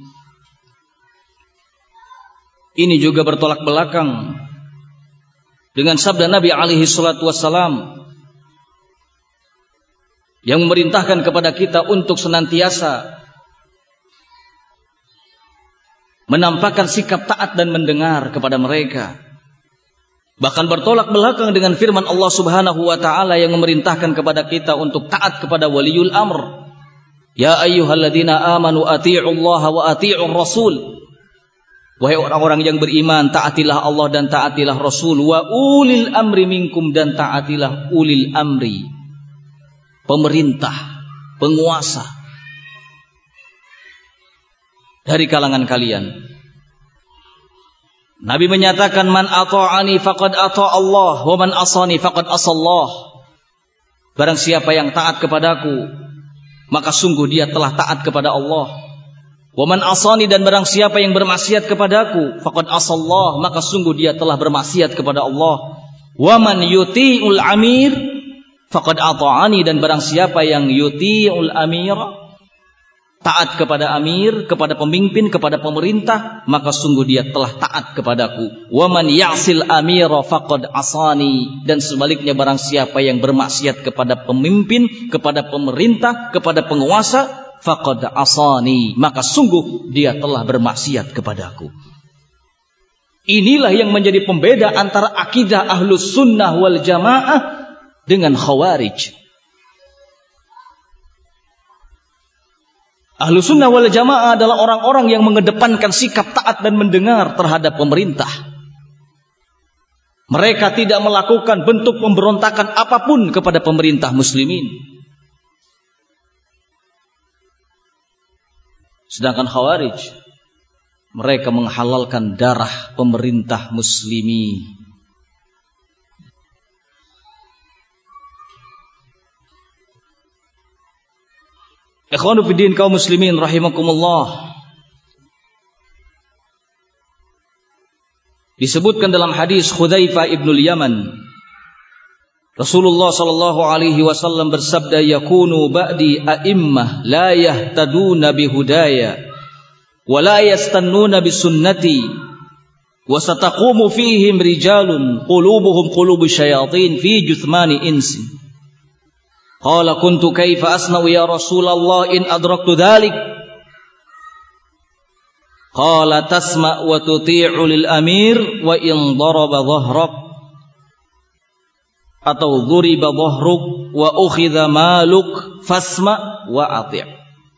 Ini juga bertolak belakang dengan sabda Nabi alaihi salatu wassalam yang memerintahkan kepada kita untuk senantiasa menampakkan sikap taat dan mendengar kepada mereka. Bahkan bertolak belakang dengan firman Allah Subhanahu wa taala yang memerintahkan kepada kita untuk taat kepada waliul amr. Ya ayyuhalladzina amanu athi'ullaha wa athi'ur rasul. Wahai orang-orang yang beriman, taatilah Allah dan taatilah Rasul. Wa ulil amri minkum, dan taatilah ulil amri, pemerintah, penguasa dari kalangan kalian. Nabi menyatakan, man ata'ani faqad ata' Allah wa man asani faqad asallah. Barang siapa yang taat kepadaku, maka sungguh dia telah taat kepada Allah. Wa man asani, dan barang siapa yang bermaksiat kepadaku, faqad asallah, maka sungguh dia telah bermaksiat kepada Allah. Wa man yuti'ul amir faqad ata'ani, dan barang siapa yang yuti'ul amir, taat kepada amir, kepada pemimpin, kepada pemerintah, maka sungguh dia telah taat kepadaku. Wa man ya'sil amira faqad asani, dan sebaliknya barang siapa yang bermaksiat kepada pemimpin, kepada pemerintah, kepada penguasa, faqad asani, maka sungguh dia telah bermaksiat kepadaku. Inilah yang menjadi pembeda antara akidah Ahlus Sunnah wal Jamaah dengan Khawarij. Ahlus Sunnah wal Jamaah adalah orang-orang yang mengedepankan sikap taat dan mendengar terhadap pemerintah. Mereka tidak melakukan bentuk pemberontakan apapun kepada pemerintah muslimin. Sedangkan Khawarij, mereka menghalalkan darah pemerintah muslimin. Ikhwanu fiddin kaum muslimin rahimakumullah. Disebutkan dalam hadis Hudzaifah ibnul Yaman, Rasulullah sallallahu alaihi wasallam bersabda, yakunu ba'di a'immah la yahtaduna bihudaya wa la yastannuna bisunnati wa sataqumu fihim rijalun qulubuhum qulubu syayatin fi juthmani insin. Qala kuntu kaifa asna'u ya Rasulullah in adraktu dhalik? Qala tasma' wa tuti'u lil amir wa in daraba dhahrak atau dhuriba dhahruk wa ukhidha maluk fasma' wa ati'.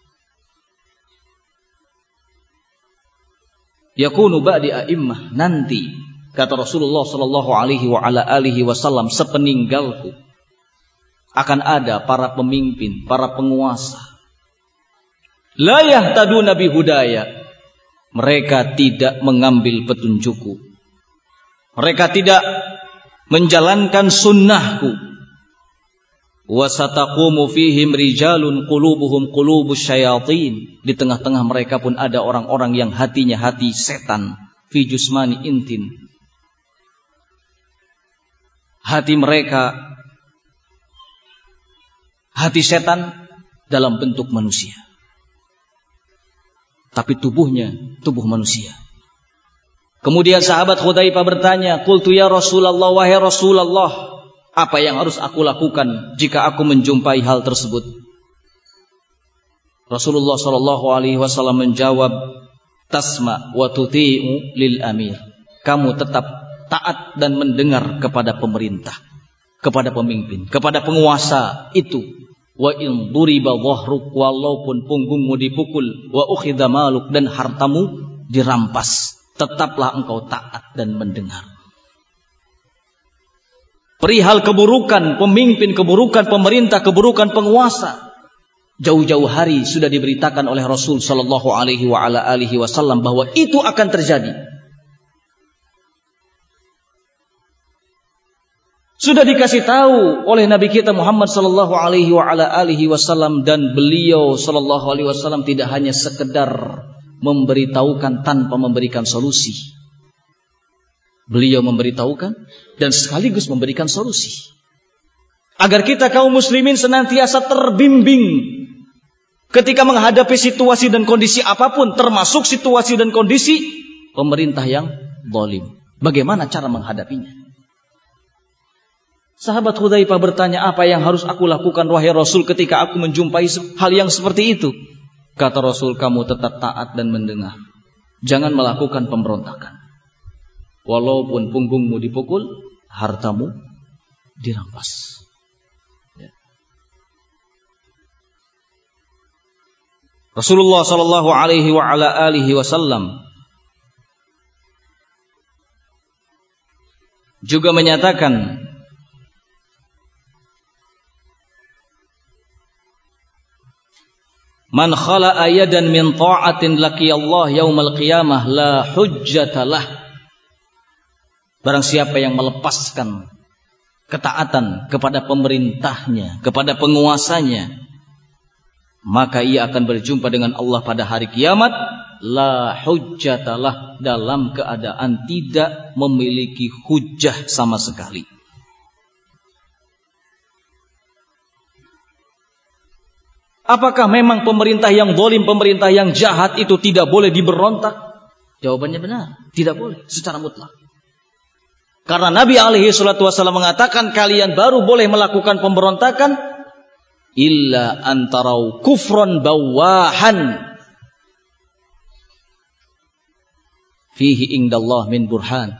Yakunu ba'di a'immah, nanti kata Rasulullah sallallahu alaihi wa ala alihi wasallam, sepeninggalku akan ada para pemimpin, para penguasa. La yahtaduna bihudaya, mereka tidak mengambil petunjukku, mereka tidak menjalankan sunnahku. Wa sataqumu fihim rijalun qulubuhum qulubus syayatin, di tengah-tengah mereka pun ada orang-orang yang hatinya hati setan. Fi jusmani intin, hati mereka hati setan dalam bentuk manusia. Tapi tubuhnya tubuh manusia. Kemudian sahabat Hudzaifah bertanya, "Qultu ya Rasulullah, wahai Rasulullah, apa yang harus aku lakukan jika aku menjumpai hal tersebut?" Rasulullah sallallahu alaihi wasallam menjawab, "Tasma wa tuti'u lil amir." Kamu tetap taat dan mendengar kepada pemerintah, kepada pemimpin, kepada penguasa itu. Wa in duriba dhahruk, walaupun punggungmu dipukul, wa ukhidha maluk, dan hartamu dirampas, tetaplah engkau taat dan mendengar. Perihal keburukan pemimpin, keburukan pemerintah, keburukan penguasa, jauh-jauh hari sudah diberitakan oleh Rasul sallallahu alaihi wasallam bahwa itu akan terjadi. Sudah dikasih tahu oleh Nabi kita Muhammad sallallahu alaihi wasallam, dan beliau sallallahu alaihi wasallam tidak hanya sekedar memberitahukan tanpa memberikan solusi. Beliau memberitahukan dan sekaligus memberikan solusi. Agar kita kaum muslimin senantiasa terbimbing ketika menghadapi situasi dan kondisi apapun, termasuk situasi dan kondisi pemerintah yang zalim. Bagaimana cara menghadapinya? Sahabat Hudzaifah bertanya, apa yang harus aku lakukan wahai Rasul ketika aku menjumpai hal yang seperti itu? Kata Rasul, kamu tetap taat dan mendengar. Jangan melakukan pemberontakan. Walaupun punggungmu dipukul, hartamu dirampas. Ya. Rasulullah sallallahu alaihi wasallam juga menyatakan, man khala'a yadan min ta'atin laqiyallah yaumal qiyamah la hujjatalah. Barang siapa yang melepaskan ketaatan kepada pemerintahnya, kepada penguasanya, maka ia akan berjumpa dengan Allah pada hari kiamat, la hujjatalah, dalam keadaan tidak memiliki hujjah sama sekali. Apakah memang pemerintah yang zalim, pemerintah yang jahat itu tidak boleh diberontak? Jawabannya benar, tidak boleh secara mutlak. Karena Nabi alaihi salatu wasallam mengatakan, kalian baru boleh melakukan pemberontakan illa antarau kufron bawahan fihi indallah min burhan.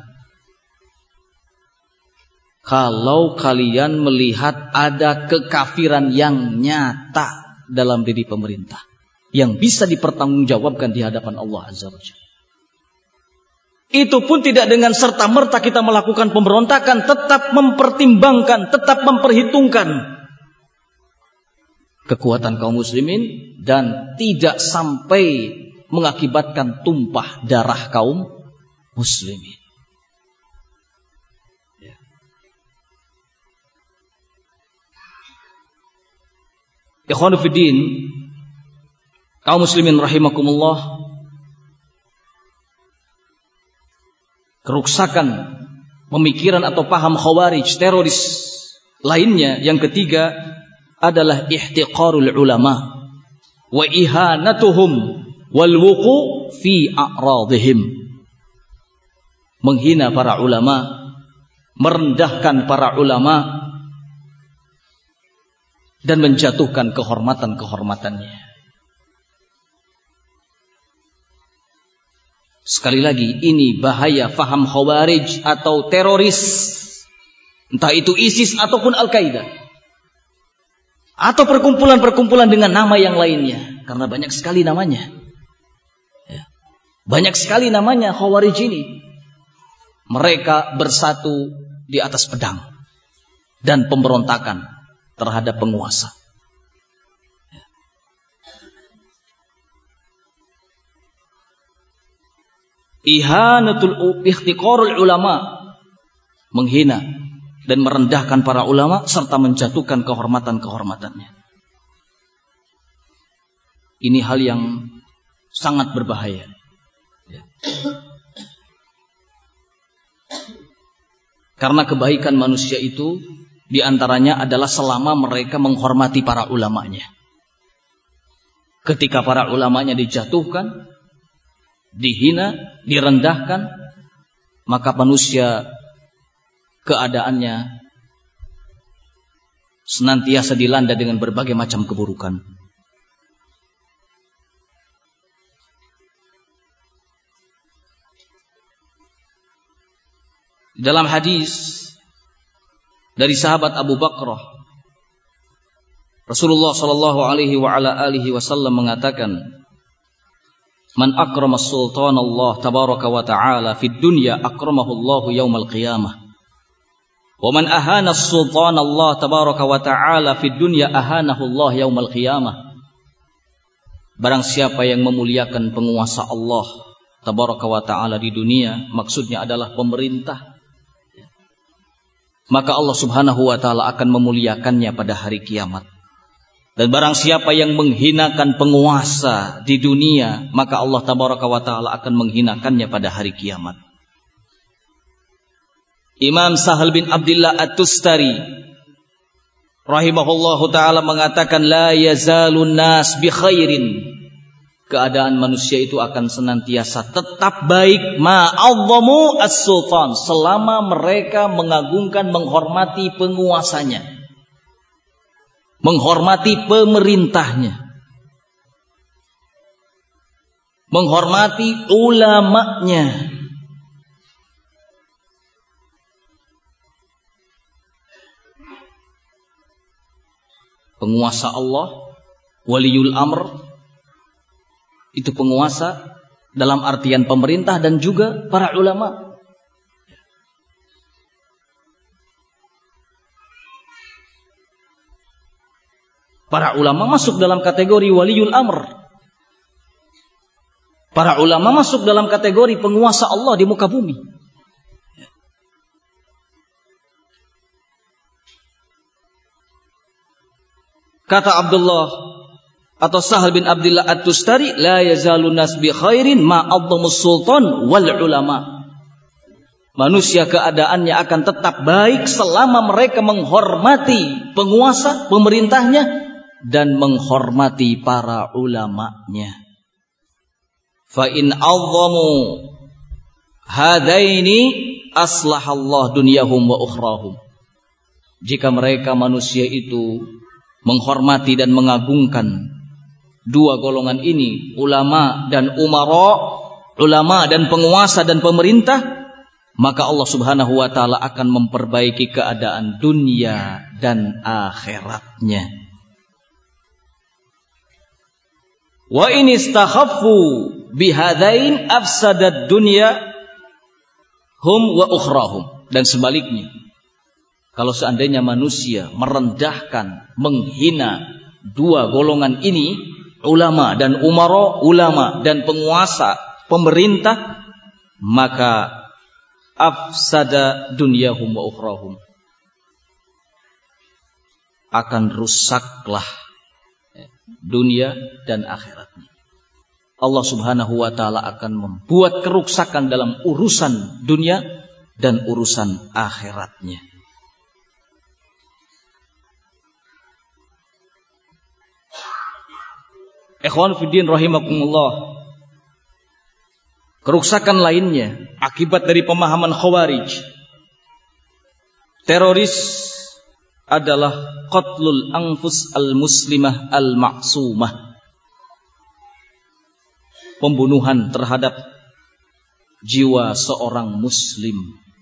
Kalau kalian melihat ada kekafiran yang nyata dalam diri pemerintah, yang bisa dipertanggungjawabkan di hadapan Allah Azza wa Jalla. Itu pun tidak dengan serta-merta kita melakukan pemberontakan, tetap mempertimbangkan, tetap memperhitungkan kekuatan kaum muslimin dan tidak sampai mengakibatkan tumpah darah kaum muslimin. Ikhwanu fiddin, kaum muslimin rahimakumullah, keruksakan pemikiran atau paham khawarij, teroris lainnya yang ketiga adalah ihtiqarul ulama wa ihanatuhum wal wuqu fi a'radihim. Menghina para ulama, merendahkan para ulama, dan menjatuhkan kehormatan-kehormatannya. Sekali lagi, ini bahaya faham khawarij atau teroris, entah itu ISIS ataupun Al-Qaeda, atau perkumpulan-perkumpulan dengan nama yang lainnya, karena banyak sekali namanya. Banyak sekali namanya khawarij ini. Mereka bersatu di atas pedang dan pemberontakan terhadap penguasa. Ihanatul ihtiqarul ulama, menghina dan merendahkan para ulama serta menjatuhkan kehormatan-kehormatannya. Ini hal yang sangat berbahaya. Karena kebaikan manusia itu Di antaranya adalah selama mereka menghormati para ulamanya. Ketika para ulamanya dijatuhkan, dihina, direndahkan, maka manusia keadaannya senantiasa dilanda dengan berbagai macam keburukan. Dalam hadis dari sahabat Abu Bakrah, Rasulullah sallallahu alaihi wa ala alihi wasallam mengatakan, "Man akrama sultan Allah tabaraka wa ta'ala fid dunya akramahu Allah yaumal qiyamah. Wa man ahana sultan Allah tabaraka wa ta'ala fid dunya ahanahu Allah yaumal qiyamah." Barang siapa yang memuliakan penguasa Allah tabaraka wa ta'ala di dunia, maksudnya adalah pemerintah, maka Allah subhanahu wa ta'ala akan memuliakannya pada hari kiamat. Dan barang siapa yang menghinakan penguasa di dunia, maka Allah tabaraka wa ta'ala akan menghinakannya pada hari kiamat. Imam Sahal bin Abdullah At-Tustari rahimahullahu ta'ala mengatakan, la yazalun nas bi khairin. Keadaan manusia itu akan senantiasa tetap baik ma'azzamu as-sultan, selama mereka mengagungkan, menghormati penguasanya, menghormati pemerintahnya, menghormati ulamanya. Penguasa Allah, waliyul amr, itu penguasa dalam artian pemerintah dan juga para ulama. Para ulama masuk dalam kategori waliyul amr. Para ulama masuk dalam kategori penguasa Allah di muka bumi. Kata Abdullah atau Sahal bin Abdullah At-Tustari, la yazalun nas bi khairin ma adzamus sultan wal ulama. Manusia keadaannya akan tetap baik selama mereka menghormati penguasa, pemerintahnya, dan menghormati para ulamanya. Fa in azzamu hadaini aslahallahu dunyahum wa ukhrahum. Jika mereka manusia itu menghormati dan mengagungkan dua golongan ini, ulama dan umara, ulama dan penguasa dan pemerintah, maka Allah subhanahu wa ta'ala akan memperbaiki keadaan dunia dan akhiratnya. Wa in istakhaffu bihadain afsadat dunya hum wa ukhrahum. Dan sebaliknya, kalau seandainya manusia merendahkan, menghina dua golongan ini, ulama dan umara, ulama dan penguasa, pemerintah, maka afsada dunyahum wa ukhrahum, akan rusaklah dunia dan akhiratnya. Allah subhanahu wa ta'ala akan membuat kerusakan dalam urusan dunia dan urusan akhiratnya. Ikhwan fiddin rahimakumullah. Kerusakan lainnya akibat dari pemahaman Khawarij, teroris, adalah qatlul anfus al-muslimah al-ma'sumah. Pembunuhan terhadap jiwa seorang muslim.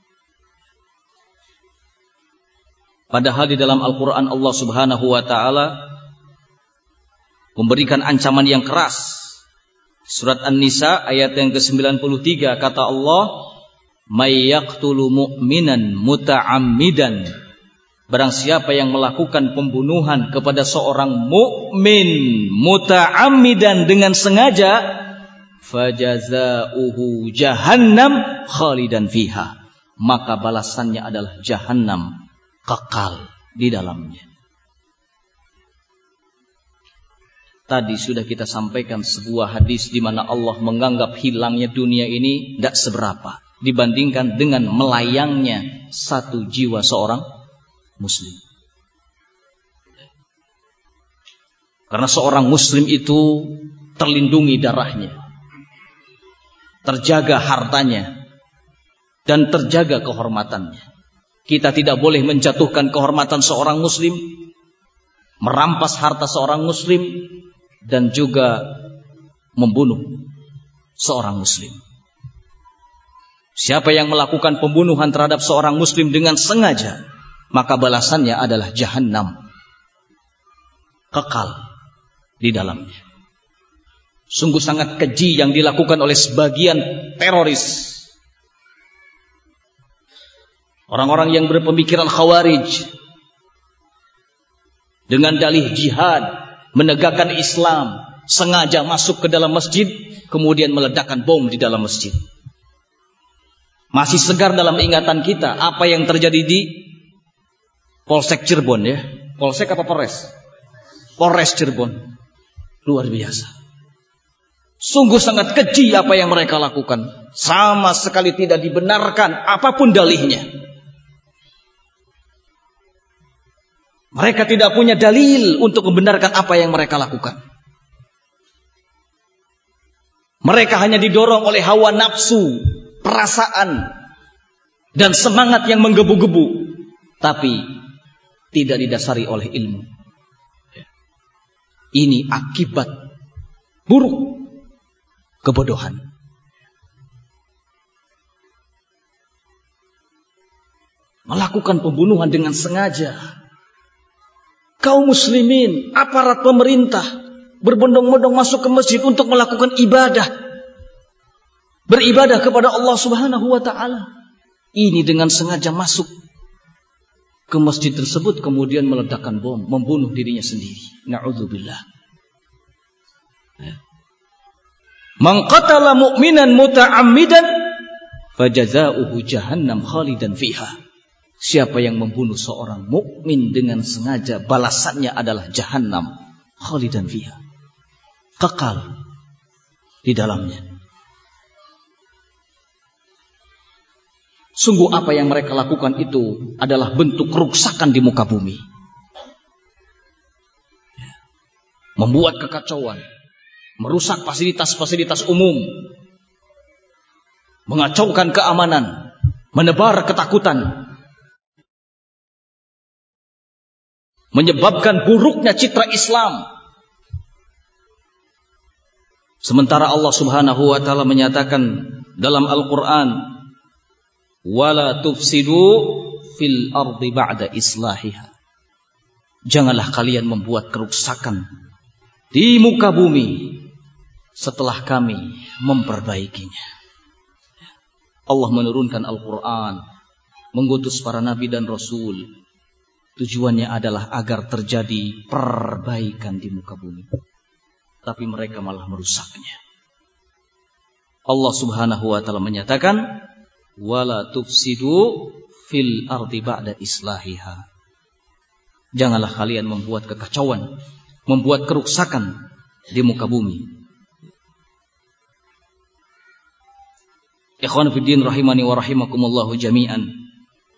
Padahal di dalam Al-Quran Allah subhanahu wa ta'ala memberikan ancaman yang keras. Surat An-Nisa ayat yang ke-93, kata Allah, "May yaqtulu mu'minan muta'ammidan." Barang siapa yang melakukan pembunuhan kepada seorang mukmin muta'ammidan, dengan sengaja, fajazauhu jahannam khalidan fiha, maka balasannya adalah jahannam, kekal di dalamnya. Tadi sudah kita sampaikan sebuah hadis di mana Allah menganggap hilangnya dunia ini tidak seberapa dibandingkan dengan melayangnya satu jiwa seorang muslim. Karena seorang muslim itu terlindungi darahnya, terjaga hartanya, dan terjaga kehormatannya. Kita tidak boleh menjatuhkan kehormatan seorang muslim, merampas harta seorang muslim, dan juga membunuh seorang muslim. Siapa yang melakukan pembunuhan terhadap seorang muslim dengan sengaja, maka balasannya adalah jahannam, kekal di dalamnya. Sungguh sangat keji yang dilakukan oleh sebagian teroris, orang-orang yang berpemikiran khawarij, dengan dalih jihad, menegakkan Islam, sengaja masuk ke dalam masjid, kemudian meledakkan bom di dalam masjid. Masih segar dalam ingatan kita apa yang terjadi di Polsek Cirebon, ya. Polsek apa Polres? Polres Cirebon. Luar biasa. Sungguh sangat keji apa yang mereka lakukan. Sama sekali tidak dibenarkan apapun dalihnya. Mereka tidak punya dalil untuk membenarkan apa yang mereka lakukan. Mereka hanya didorong oleh hawa nafsu, perasaan, dan semangat yang menggebu-gebu, tapi tidak didasari oleh ilmu. Ini akibat buruk kebodohan. Melakukan pembunuhan dengan sengaja. Kaum muslimin, aparat pemerintah berbondong-bondong masuk ke masjid untuk melakukan ibadah, beribadah kepada Allah Subhanahu wa ta'ala. Ini dengan sengaja masuk ke masjid tersebut, kemudian meledakkan bom, membunuh dirinya sendiri. Na'udzubillah. Man qatala mu'minan muta'ammidan fajaza'uhu jahannam khalidan fiha. Siapa yang membunuh seorang mukmin dengan sengaja, balasannya adalah jahannam khalidan fiha, kekal di dalamnya. Sungguh apa yang mereka lakukan itu adalah bentuk keruksakan di muka bumi. Membuat kekacauan, merusak fasilitas-fasilitas umum, mengacaukan keamanan, menebar ketakutan, menyebabkan buruknya citra Islam. Sementara Allah Subhanahu wa ta'ala menyatakan dalam Al-Quran, wala tufsidu fil ardi ba'da islahiha. Janganlah kalian membuat kerusakan di muka bumi setelah kami memperbaikinya. Allah menurunkan Al-Quran, mengutus para nabi dan rasul. Tujuannya adalah agar terjadi perbaikan di muka bumi. Tapi mereka malah merusaknya. Allah Subhanahu wa ta'ala menyatakan, wala tufsidu fil ardi ba'da islahiha. Janganlah kalian membuat kekacauan, membuat kerusakan di muka bumi. Ikhwan fiddin rahimani wa rahimakumullahu jami'an.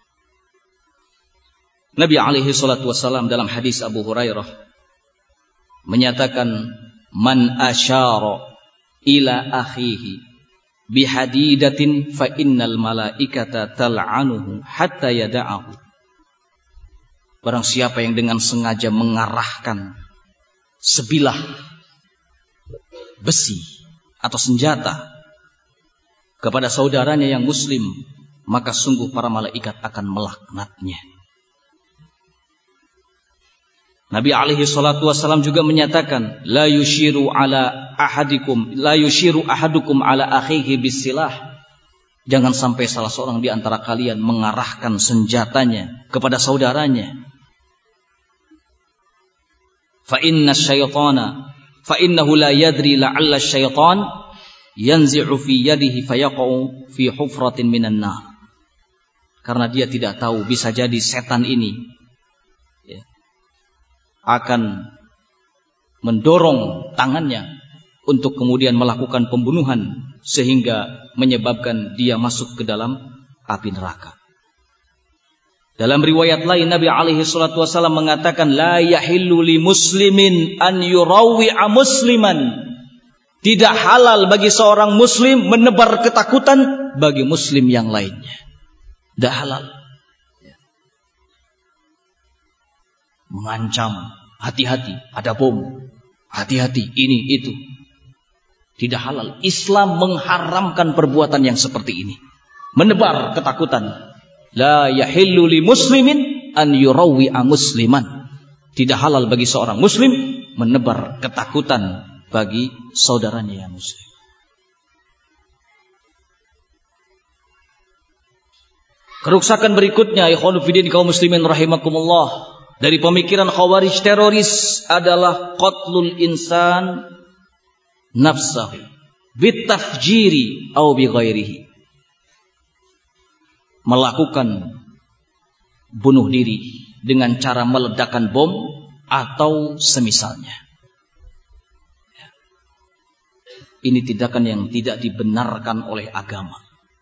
Nabi alaihi salatu wassalam dalam hadis Abu Hurairah menyatakan, man asyara ila akhihi bihadidatin fa innal malaikata tal'anuhu hatta yada'ahu. Barang siapa yang dengan sengaja mengarahkan sebilah besi atau senjata kepada saudaranya yang muslim, maka sungguh para malaikat akan melaknatnya. Nabi alaihi salatu wasallam juga menyatakan, la yushiru ahadukum ala akhihi bisilah. Jangan sampai salah seorang di antara kalian mengarahkan senjatanya kepada saudaranya. Fa innahu la yadri la'alla syaitan yanzi'u fi yadihi fayaqa'u fi hufratin minan nar. Karena dia tidak tahu, bisa jadi setan ini akan mendorong tangannya untuk kemudian melakukan pembunuhan sehingga menyebabkan dia masuk ke dalam api neraka. Dalam riwayat lain Nabi alaihi salatu wasallam mengatakan la yahillu li muslimin an yurawwi'a musliman. Tidak halal bagi seorang muslim menebar ketakutan bagi muslim yang lainnya. Tidak halal. Mengancam, hati-hati, ada bom. Hati-hati, ini, itu. Tidak halal. Islam mengharamkan perbuatan yang seperti ini. Menebar ketakutan. La yahillu li muslimin an yurawwi'a musliman. Tidak halal bagi seorang muslim menebar ketakutan bagi saudaranya yang muslim. Kerusakan berikutnya, ikhwanu fiddin kaum muslimin rahimakumullah, dari pemikiran khawarij teroris adalah qatlul insan nafsahu bitafjiri au bighairihi. Melakukan bunuh diri dengan cara meledakkan bom atau semisalnya. Ini tindakan yang tidak dibenarkan oleh agama.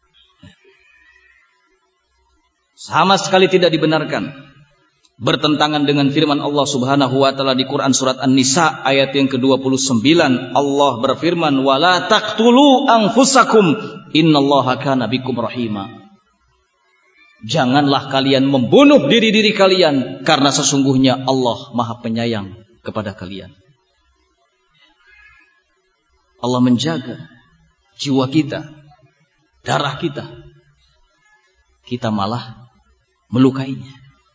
Sama sekali tidak dibenarkan. Bertentangan dengan firman Allah Subhanahu wa taala di Quran surat An-Nisa ayat yang ke-29. Allah berfirman, "Wala taqtulu anfusakum innallaha kana bikum rahima." Janganlah kalian membunuh diri-diri kalian, karena sesungguhnya Allah Maha Penyayang kepada kalian. Allah menjaga jiwa kita, darah kita. Kita malah melukainya.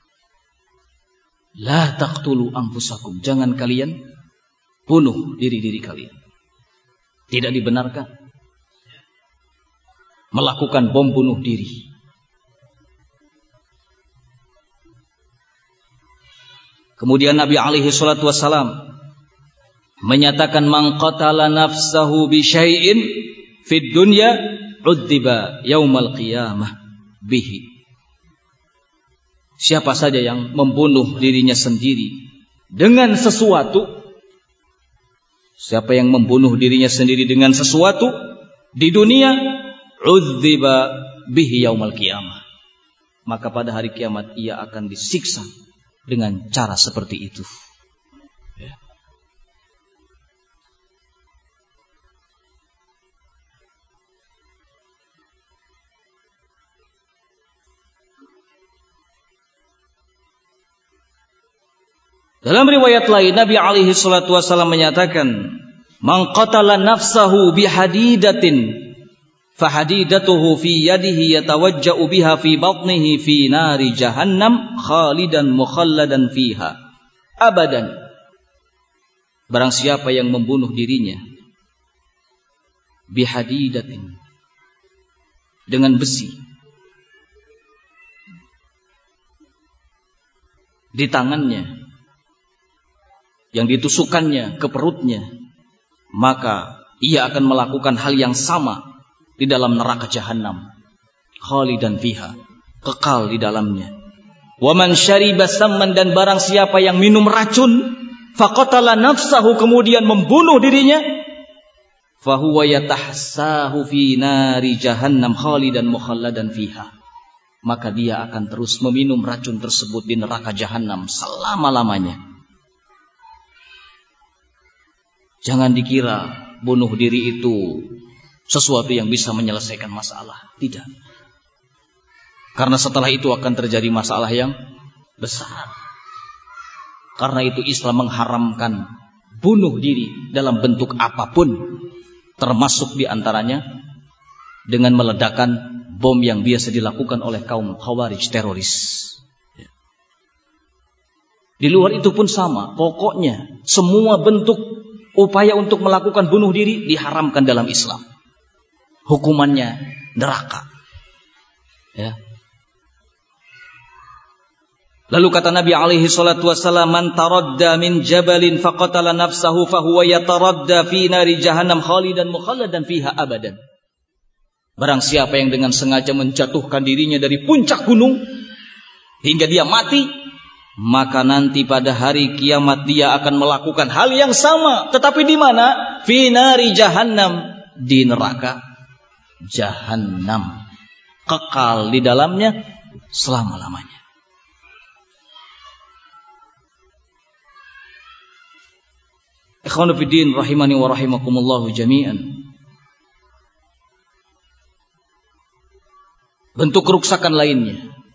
La taqtulu anfusakum. Jangan kalian bunuh diri-diri kalian. Tidak dibenarkan melakukan bom bunuh diri. Kemudian Nabi alaihi salatu wassalam menyatakan man qatala nafsahu bi syai'in fid dunya udziba yaumal qiyamah bihi. Siapa saja yang membunuh dirinya sendiri dengan sesuatu, siapa yang membunuh dirinya sendiri dengan sesuatu di dunia, udziba bihi yaumal qiyamah, maka pada hari kiamat ia akan disiksa dengan cara seperti itu. Dalam riwayat lain Nabi alaihi salatu wasallam menyatakan, "Man qatala nafsahu bihadidatin fahadidatuhu fi yadihi yatawajja'u biha fi batnihi fi nari jahannam khalidan mukhalladan fiha abadan." Barang siapa yang membunuh dirinya bihadidatin, dengan besi di tangannya yang ditusukkannya ke perutnya, maka ia akan melakukan hal yang sama di dalam neraka jahanam, khalidan fiha, kekal di dalamnya. Wa man syariba samman, dan barang siapa yang minum racun, faqatala nafsahu, kemudian membunuh dirinya, fahuwa yatahassahu fi nari jahannam khalidan mukhalladan fiha, maka dia akan terus meminum racun tersebut di neraka jahanam selama-lamanya. Jangan dikira bunuh diri itu sesuatu yang bisa menyelesaikan masalah. Tidak. Karena setelah itu akan terjadi masalah yang besar. Karena itu Islam mengharamkan bunuh diri dalam bentuk apapun, termasuk diantaranya dengan meledakkan bom yang biasa dilakukan oleh kaum khawarij teroris. Di luar itu pun sama. Pokoknya semua bentuk upaya untuk melakukan bunuh diri diharamkan dalam Islam. Hukumannya neraka. Ya. Lalu kata Nabi alaihi salatu wasallam, "Man taradda min jabalin faqatala nafsahu fahuwa yataradda fi nari jahannam khalidan mukhalladan fiha abadan." Barang siapa yang dengan sengaja menjatuhkan dirinya dari puncak gunung hingga dia mati, maka nanti pada hari kiamat dia akan melakukan hal yang sama, tetapi di mana? Fi nari jahannam, di neraka jahanam, kekal di dalamnya selama-lamanya. Ikhwanu fiddin rahimani wa rahimakumullahu jami'an. Bentuk keruksakan lainnya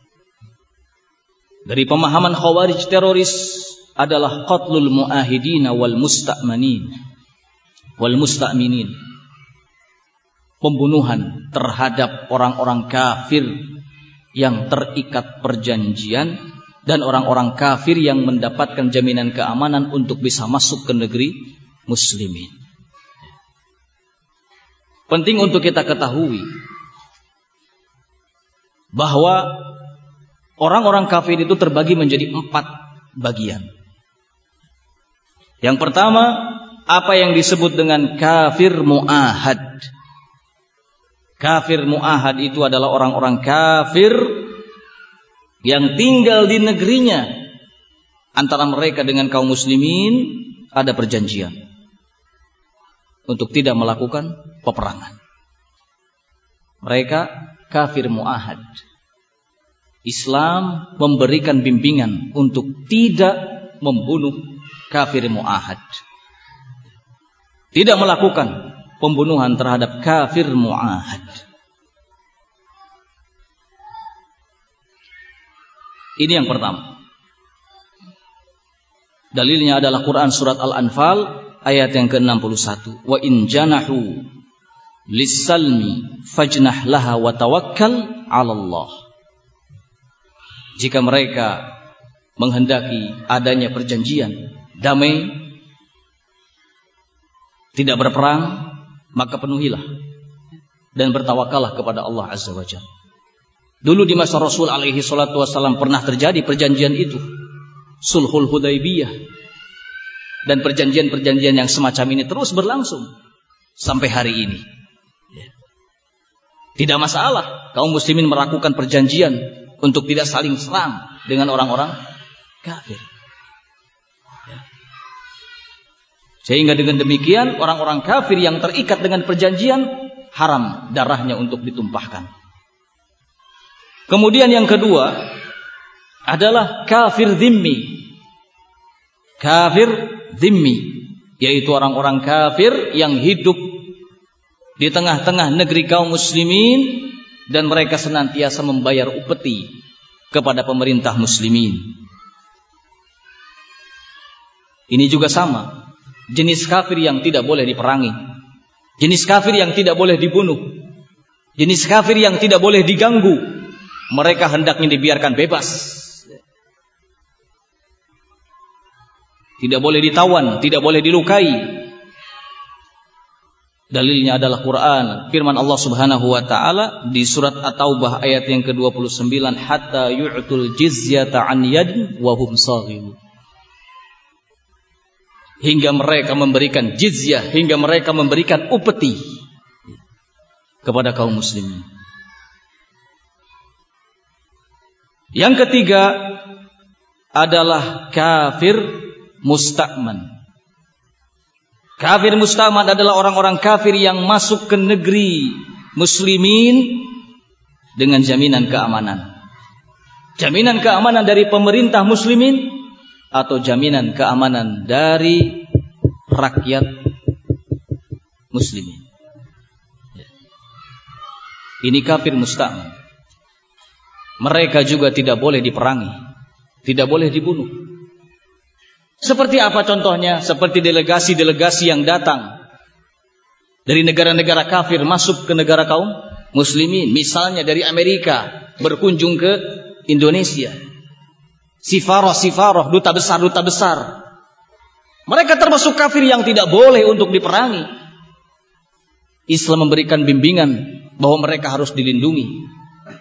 dari pemahaman khawarij teroris adalah qatlul muahidina wal musta'minin. Pembunuhan terhadap orang-orang kafir yang terikat perjanjian dan orang-orang kafir yang mendapatkan jaminan keamanan untuk bisa masuk ke negeri muslimin. Penting untuk kita ketahui bahwa orang-orang kafir itu terbagi menjadi 4 bagian. Yang pertama, apa yang disebut dengan kafir mu'ahad. Kafir mu'ahad itu adalah orang-orang kafir yang tinggal di negerinya. Antara mereka dengan kaum muslimin ada perjanjian untuk tidak melakukan peperangan. Mereka kafir mu'ahad. Islam memberikan bimbingan untuk tidak membunuh kafir mu'ahad. Tidak melakukan pembunuhan terhadap kafir mu'ahad. Ini yang pertama. Dalilnya adalah Quran surat Al-Anfal ayat yang ke-61. Wa in janahu lis-salmi fajnah laha wa tawakkal 'ala Allah. Jika mereka menghendaki adanya perjanjian damai, tidak berperang, maka penuhilah dan bertawakallah kepada Allah Azza wa Jalla. Dulu di masa Rasul alaihi salatu wassalam pernah terjadi perjanjian itu, Sulhul Hudaybiyah, dan perjanjian-perjanjian yang semacam ini terus berlangsung sampai hari ini. Tidak masalah kaum muslimin melakukan perjanjian untuk tidak saling serang dengan orang-orang kafir. Sehingga dengan demikian orang-orang kafir yang terikat dengan perjanjian haram darahnya untuk ditumpahkan. Kemudian yang kedua adalah kafir dhimmi. Kafir dhimmi, yaitu orang-orang kafir yang hidup di tengah-tengah negeri kaum muslimin dan mereka senantiasa membayar upeti kepada pemerintah muslimin. Ini juga sama, jenis kafir yang tidak boleh diperangi, jenis kafir yang tidak boleh dibunuh, jenis kafir yang tidak boleh diganggu. Mereka hendaknya dibiarkan bebas. Tidak boleh ditawan, tidak boleh dilukai. Dalilnya adalah Quran, firman Allah Subhanahu wa taala di surat At-Taubah ayat yang ke-29, hatta yu'tul jizyata an yadin wa hum saghirun. Hingga mereka memberikan jizyah, hingga mereka memberikan upeti kepada kaum muslimin. Yang ketiga adalah kafir musta'man. Kafir musta'man adalah orang-orang kafir yang masuk ke negeri muslimin dengan jaminan keamanan. Jaminan keamanan dari pemerintah muslimin atau jaminan keamanan dari rakyat muslimin. Ini kafir musta'man. Mereka juga tidak boleh diperangi, tidak boleh dibunuh. Seperti apa contohnya? Seperti delegasi-delegasi yang datang dari negara-negara kafir masuk ke negara kaum muslimin. Misalnya dari Amerika berkunjung ke Indonesia. Sifaroh, duta besar. Mereka termasuk kafir yang tidak boleh untuk diperangi. Islam memberikan bimbingan bahwa mereka harus dilindungi.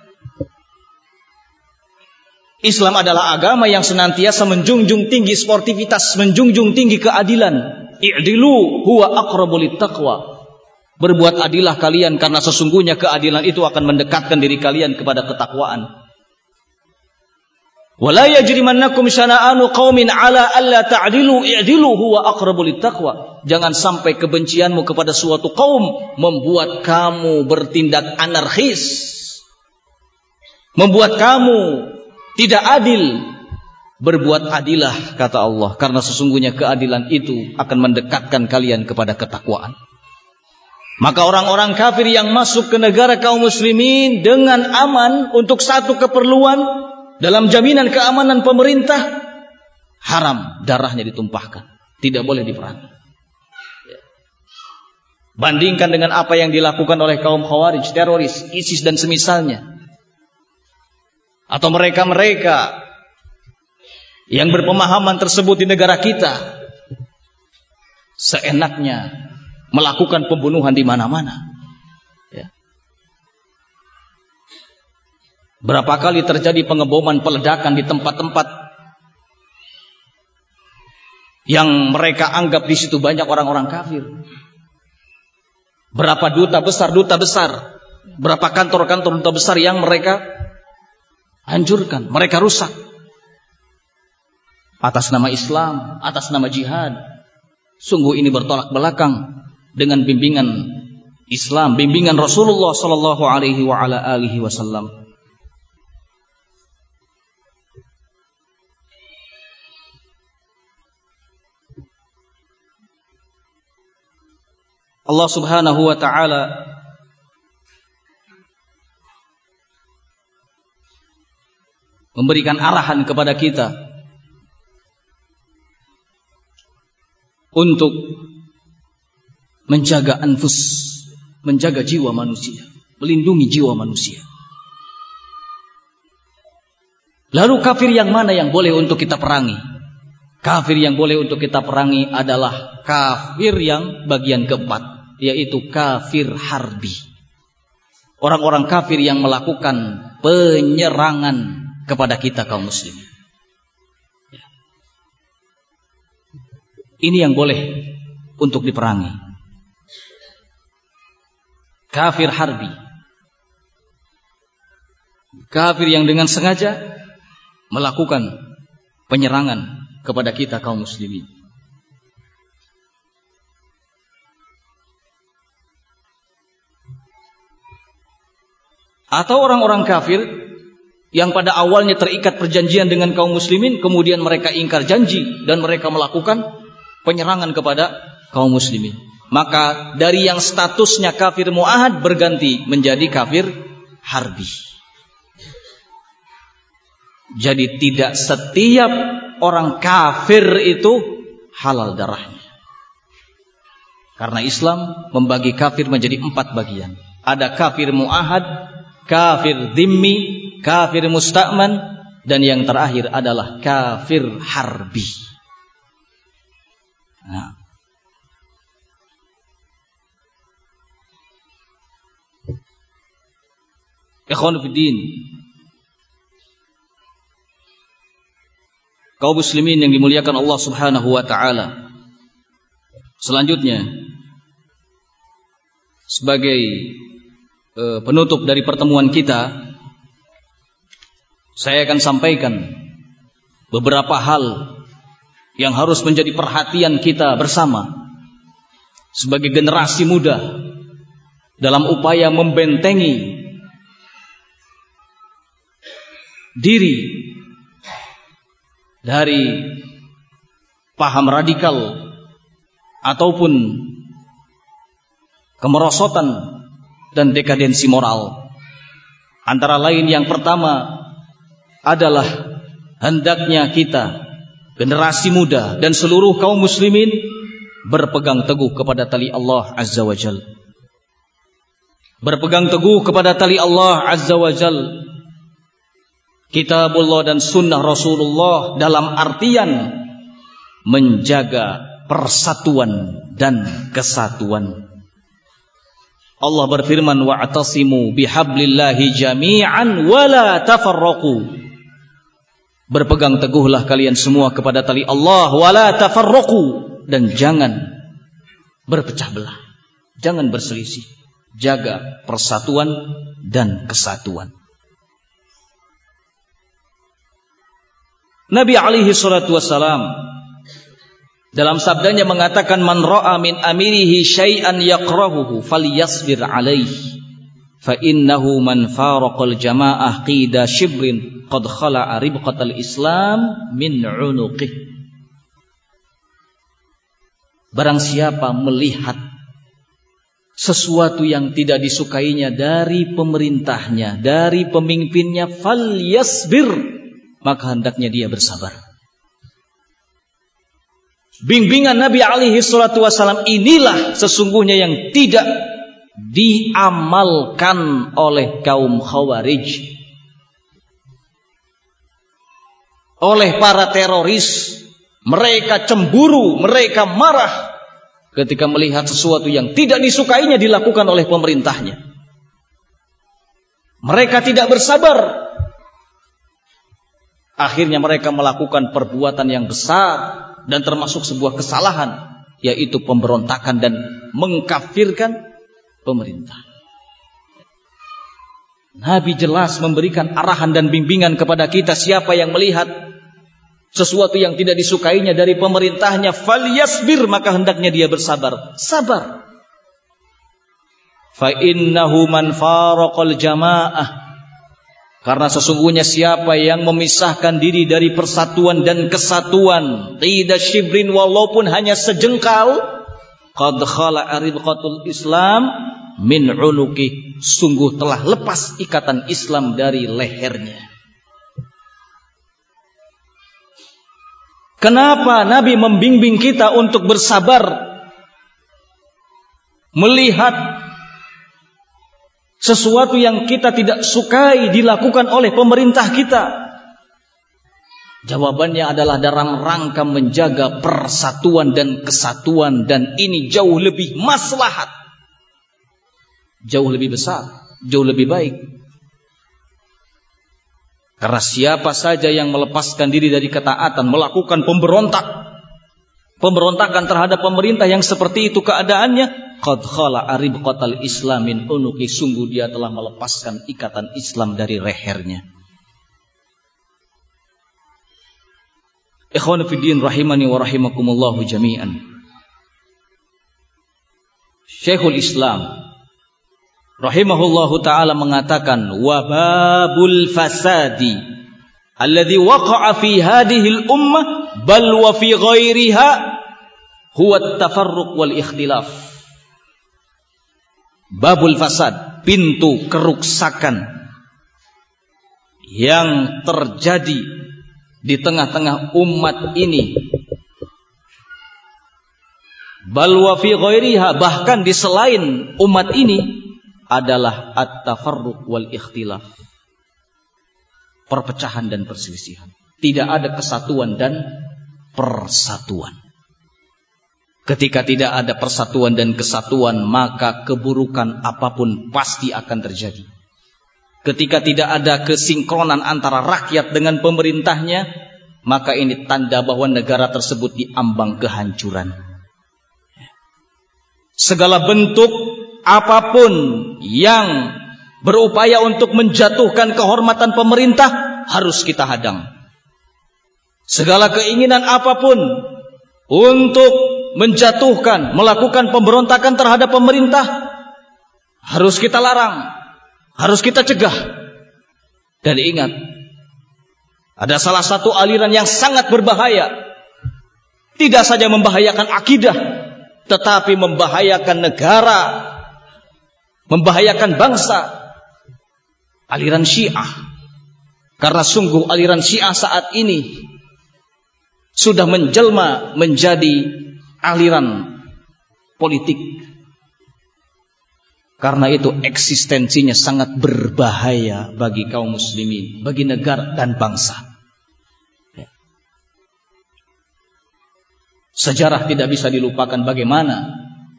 Islam adalah agama yang senantiasa menjunjung tinggi sportivitas, menjunjung tinggi keadilan. I'dilu huwa aqrabu littaqwa. Berbuat adilah kalian karena sesungguhnya keadilan itu akan mendekatkan diri kalian kepada ketakwaan. Wala yajrimannakum syana'anu qaumin ala alla ta'dilu i'dilu huwa aqrabu littaqwa. Jangan sampai kebencianmu kepada suatu kaum membuat kamu bertindak anarkis, membuat kamu tidak adil, Berbuat adilah, kata Allah, karena sesungguhnya keadilan itu akan mendekatkan kalian kepada ketakwaan. Maka orang-orang kafir yang masuk ke negara kaum muslimin dengan aman untuk satu keperluan dalam jaminan keamanan pemerintah, haram darahnya ditumpahkan, tidak boleh diperangi. Bandingkan dengan apa yang dilakukan oleh kaum Khawarij, teroris, ISIS dan semisalnya, atau mereka-mereka yang berpemahaman tersebut di negara kita, seenaknya melakukan pembunuhan di mana-mana. Ya. Berapa kali terjadi pengeboman, peledakan di tempat-tempat yang mereka anggap di situ banyak orang-orang kafir. Berapa duta besar, berapa kantor-kantor duta besar yang mereka hancurkan, mereka rusak. Atas nama Islam, atas nama jihad. Sungguh ini bertolak belakang dengan bimbingan Islam, bimbingan Rasulullah sallallahu alaihi wa ala alihi wasallam. Allah Subhanahu wa taala memberikan arahan kepada kita untuk menjaga anfus, menjaga jiwa manusia, melindungi jiwa manusia. Lalu kafir yang mana yang boleh untuk kita perangi? Kafir yang boleh untuk kita perangi adalah kafir yang bagian keempat, yaitu kafir harbi. Orang-orang kafir yang melakukan penyerangan kepada kita kaum muslimin. Ini yang boleh untuk diperangi. Kafir harbi. Kafir yang dengan sengaja melakukan penyerangan kepada kita kaum muslimin. Atau orang-orang kafir yang pada awalnya terikat perjanjian dengan kaum muslimin, kemudian mereka ingkar janji dan mereka melakukan penyerangan kepada kaum muslimin. Maka dari yang statusnya kafir mu'ahad berganti menjadi kafir harbi. Jadi tidak setiap orang kafir itu halal darahnya. Karena Islam membagi kafir menjadi 4 bagian. Ada kafir mu'ahad, kafir dhimmi, kafir musta'man, dan yang terakhir adalah kafir harbi. Nah. Ikhwan fiddin, kaum muslimin yang dimuliakan Allah Subhanahu wa taala. Selanjutnya, sebagai penutup dari pertemuan kita, saya akan sampaikan beberapa hal yang harus menjadi perhatian kita bersama sebagai generasi muda dalam upaya membentengi diri dari paham radikal ataupun kemerosotan dan dekadensi moral. Antara lain yang pertama adalah hendaknya kita, generasi muda dan seluruh kaum muslimin, berpegang teguh kepada tali Allah Azza wa Jal. Berpegang teguh kepada tali Allah Azza wa Jal, Kitabullah dan sunnah Rasulullah, dalam artian menjaga persatuan dan kesatuan. Allah berfirman, wa'tasimu bihablillahi jami'an wala tafarraqu. Berpegang teguhlah kalian semua kepada tali Allah, wala tafarraqu, dan jangan berpecah belah, jangan berselisih. Jaga persatuan dan kesatuan. Nabi alaihi salatu wassalam dalam sabdanya mengatakan, man ra'a min amirihi syai'an yakrahuhu falyasbir alaihi fa innahu man faraqal jamaah qida shibrin qad khala'a ribqatal Islam min 'unuqih. Barang siapa melihat sesuatu yang tidak disukainya dari pemerintahnya, dari pemimpinnya, falyasbir, maka hendaknya dia bersabar. Bimbingan Nabi alaihi salatu wasallam inilah sesungguhnya yang tidak diamalkan oleh kaum Khawarij, oleh para teroris. Mereka cemburu, mereka marah ketika melihat sesuatu yang tidak disukainya dilakukan oleh pemerintahnya. Mereka tidak bersabar. Akhirnya mereka melakukan perbuatan yang besar dan termasuk sebuah kesalahan, yaitu pemberontakan dan mengkafirkan pemerintah. Nabi jelas memberikan arahan dan bimbingan kepada kita, siapa yang melihat sesuatu yang tidak disukainya dari pemerintahnya, falyasbir, maka hendaknya dia bersabar. Sabar. Fa innahu man faraqal jamaah, karena sesungguhnya siapa yang memisahkan diri dari persatuan dan kesatuan, tidak syibrin, walaupun hanya sejengkal, qad khala'a ribqatul Islam min 'unuqih, sungguh telah lepas ikatan Islam dari lehernya. Kenapa Nabi membimbing kita untuk bersabar melihat sesuatu yang kita tidak sukai dilakukan oleh pemerintah kita? Jawabannya adalah dalam rangka menjaga persatuan dan kesatuan, dan ini jauh lebih maslahat, jauh lebih besar, jauh lebih baik. Karena siapa saja yang melepaskan diri dari ketaatan, melakukan pemberontakan terhadap pemerintah yang seperti itu keadaannya, qad khala'a ribqatal Islam min unuqi, sungguh dia telah melepaskan ikatan Islam dari lehernya. Ikhwan fiddin rahimani wa rahimakumullah jami'an. Syekhul Islam rahimahullahu ta'ala mengatakan, wa babul fasadi alladhi waqa'a fi hadhihi al-ummah bal wa fi ghairiha huwa at-tafarruq wal ikhtilaf. Babul fasad, pintu keruksakan yang terjadi di tengah-tengah umat ini, bal wa fi ghairiha, bahkan di selain umat ini, adalah at-tafarruq wal ikhtilaf, perpecahan dan perselisihan. Tidak ada kesatuan dan persatuan. Ketika tidak ada persatuan dan kesatuan, maka keburukan apapun pasti akan terjadi. Ketika tidak ada kesinkronan antara rakyat dengan pemerintahnya, maka ini tanda bahwa negara tersebut diambang kehancuran. Segala bentuk apapun yang berupaya untuk menjatuhkan kehormatan pemerintah harus kita hadang. Segala keinginan apapun untuk menjatuhkan, melakukan pemberontakan terhadap pemerintah harus kita larang, harus kita cegah. Dan ingat, ada salah satu aliran yang sangat berbahaya, tidak saja membahayakan akidah, tetapi membahayakan negara, membahayakan bangsa, aliran Syiah. Karena sungguh aliran Syiah saat ini sudah menjelma menjadi aliran politik. Karena itu eksistensinya sangat berbahaya bagi kaum muslimin, bagi negara dan bangsa. Sejarah tidak bisa dilupakan bagaimana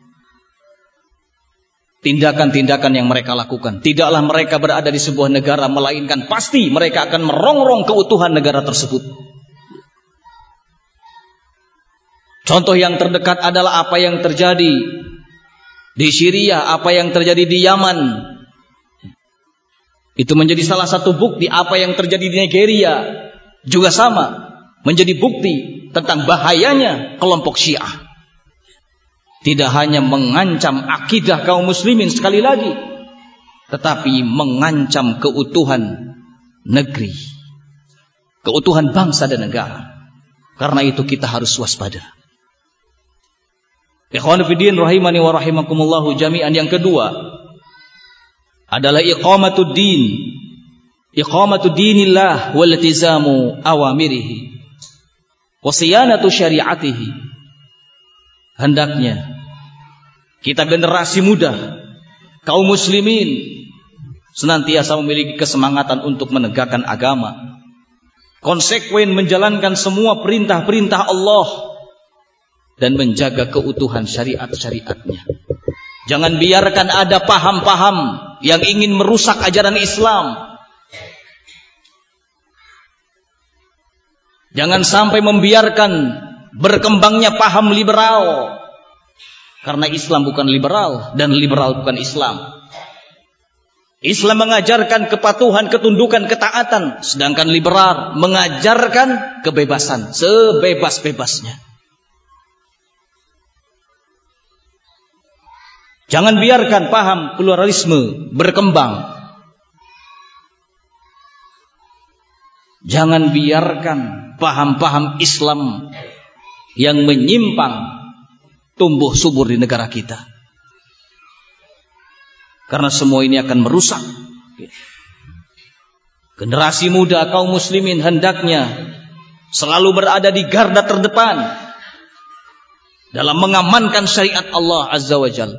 tindakan-tindakan yang mereka lakukan. Tidaklah mereka berada di sebuah negara, melainkan pasti mereka akan merongrong keutuhan negara tersebut. Contoh yang terdekat adalah apa yang terjadi di Syria, apa yang terjadi di Yaman. Itu menjadi salah satu bukti. Apa yang terjadi di Nigeria juga sama, menjadi bukti tentang bahayanya kelompok Syiah. Tidak hanya mengancam akidah kaum muslimin sekali lagi, tetapi mengancam keutuhan negeri, keutuhan bangsa dan negara. Karena itu kita harus waspada. Ikhwanu fiddin rahimani wa rahimakumullahu jami'an. Yang kedua adalah iqamatud din. Iqamatu dinillah wal iltizamu awamirihi wa siyanatu syari'atihi. Hendaknya kita generasi muda, kaum muslimin, senantiasa memiliki kesemangatan untuk menegakkan agama, konsekuen menjalankan semua perintah-perintah Allah dan menjaga keutuhan syariat-syariatnya. Jangan biarkan ada paham-paham yang ingin merusak ajaran Islam. Jangan sampai membiarkan berkembangnya paham liberal. Karena Islam bukan liberal dan liberal bukan Islam. Islam mengajarkan kepatuhan, ketundukan, ketaatan, sedangkan liberal mengajarkan kebebasan sebebas-bebasnya. Jangan biarkan paham pluralisme berkembang. Jangan biarkan paham-paham Islam yang menyimpang tumbuh subur di negara kita. Karena semua ini akan merusak. Generasi muda kaum muslimin hendaknya selalu berada di garda terdepan dalam mengamankan syariat Allah Azza wa Jalla,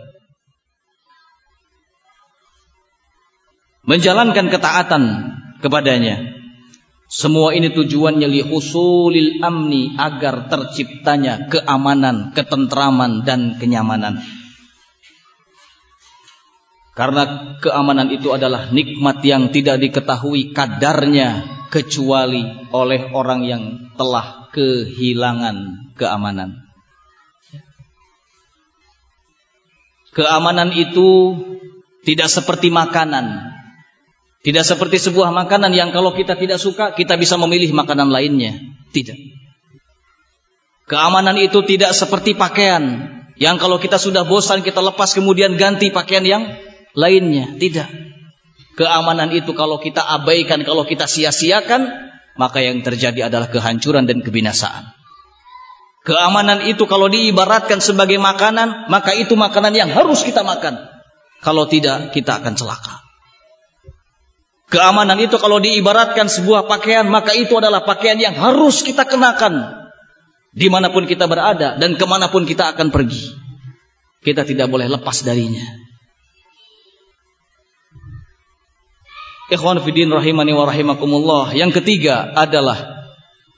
menjalankan ketaatan kepadanya. Semua ini tujuannya lihusulil amni, agar terciptanya keamanan, ketentraman dan kenyamanan. Karena keamanan itu adalah nikmat yang tidak diketahui kadarnya kecuali oleh orang yang telah kehilangan keamanan. Keamanan itu tidak seperti makanan. Tidak seperti sebuah makanan yang kalau kita tidak suka, kita bisa memilih makanan lainnya. Tidak. Keamanan itu tidak seperti pakaian yang kalau kita sudah bosan, kita lepas kemudian ganti pakaian yang lainnya. Tidak. Keamanan itu kalau kita abaikan, kalau kita sia-siakan, maka yang terjadi adalah kehancuran dan kebinasaan. Keamanan itu kalau diibaratkan sebagai makanan, maka itu makanan yang harus kita makan. Kalau tidak, kita akan celaka. Keamanan itu kalau diibaratkan sebuah pakaian, maka itu adalah pakaian yang harus kita kenakan dimanapun kita berada dan kemanapun kita akan pergi. Kita tidak boleh lepas darinya. Ikhwan fiddin rahimani wa rahimakumullah. Yang ketiga adalah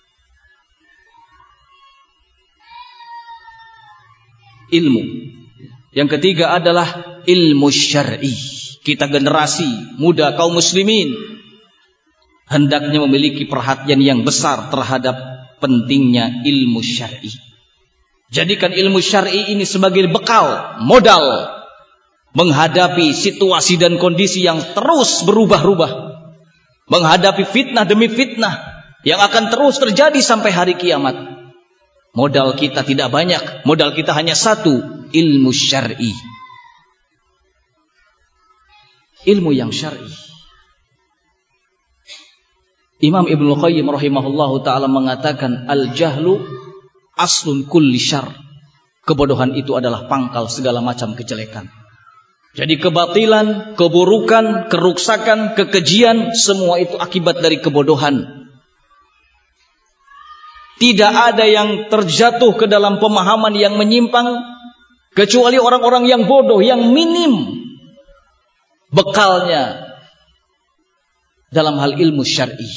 ilmu. Yang ketiga adalah ilmu syar'i. Kita generasi muda kaum muslimin hendaknya memiliki perhatian yang besar terhadap pentingnya ilmu syar'i. Jadikan ilmu syar'i ini sebagai bekal, modal menghadapi situasi dan kondisi yang terus berubah-ubah, menghadapi fitnah demi fitnah yang akan terus terjadi sampai hari kiamat. Modal kita tidak banyak, modal kita hanya satu, ilmu syar'i. Ilmu yang syar'i. Imam Ibnu Qayyim rahimahullahu ta'ala mengatakan, al-jahlu aslun kulli syarr. Kebodohan itu adalah pangkal segala macam kejelekan. Jadi kebatilan, keburukan, keruksakan, kekejian, semua itu akibat dari kebodohan. Tidak ada yang terjatuh ke dalam pemahaman yang menyimpang kecuali orang-orang yang bodoh, yang minim bekalnya dalam hal ilmu syar'i.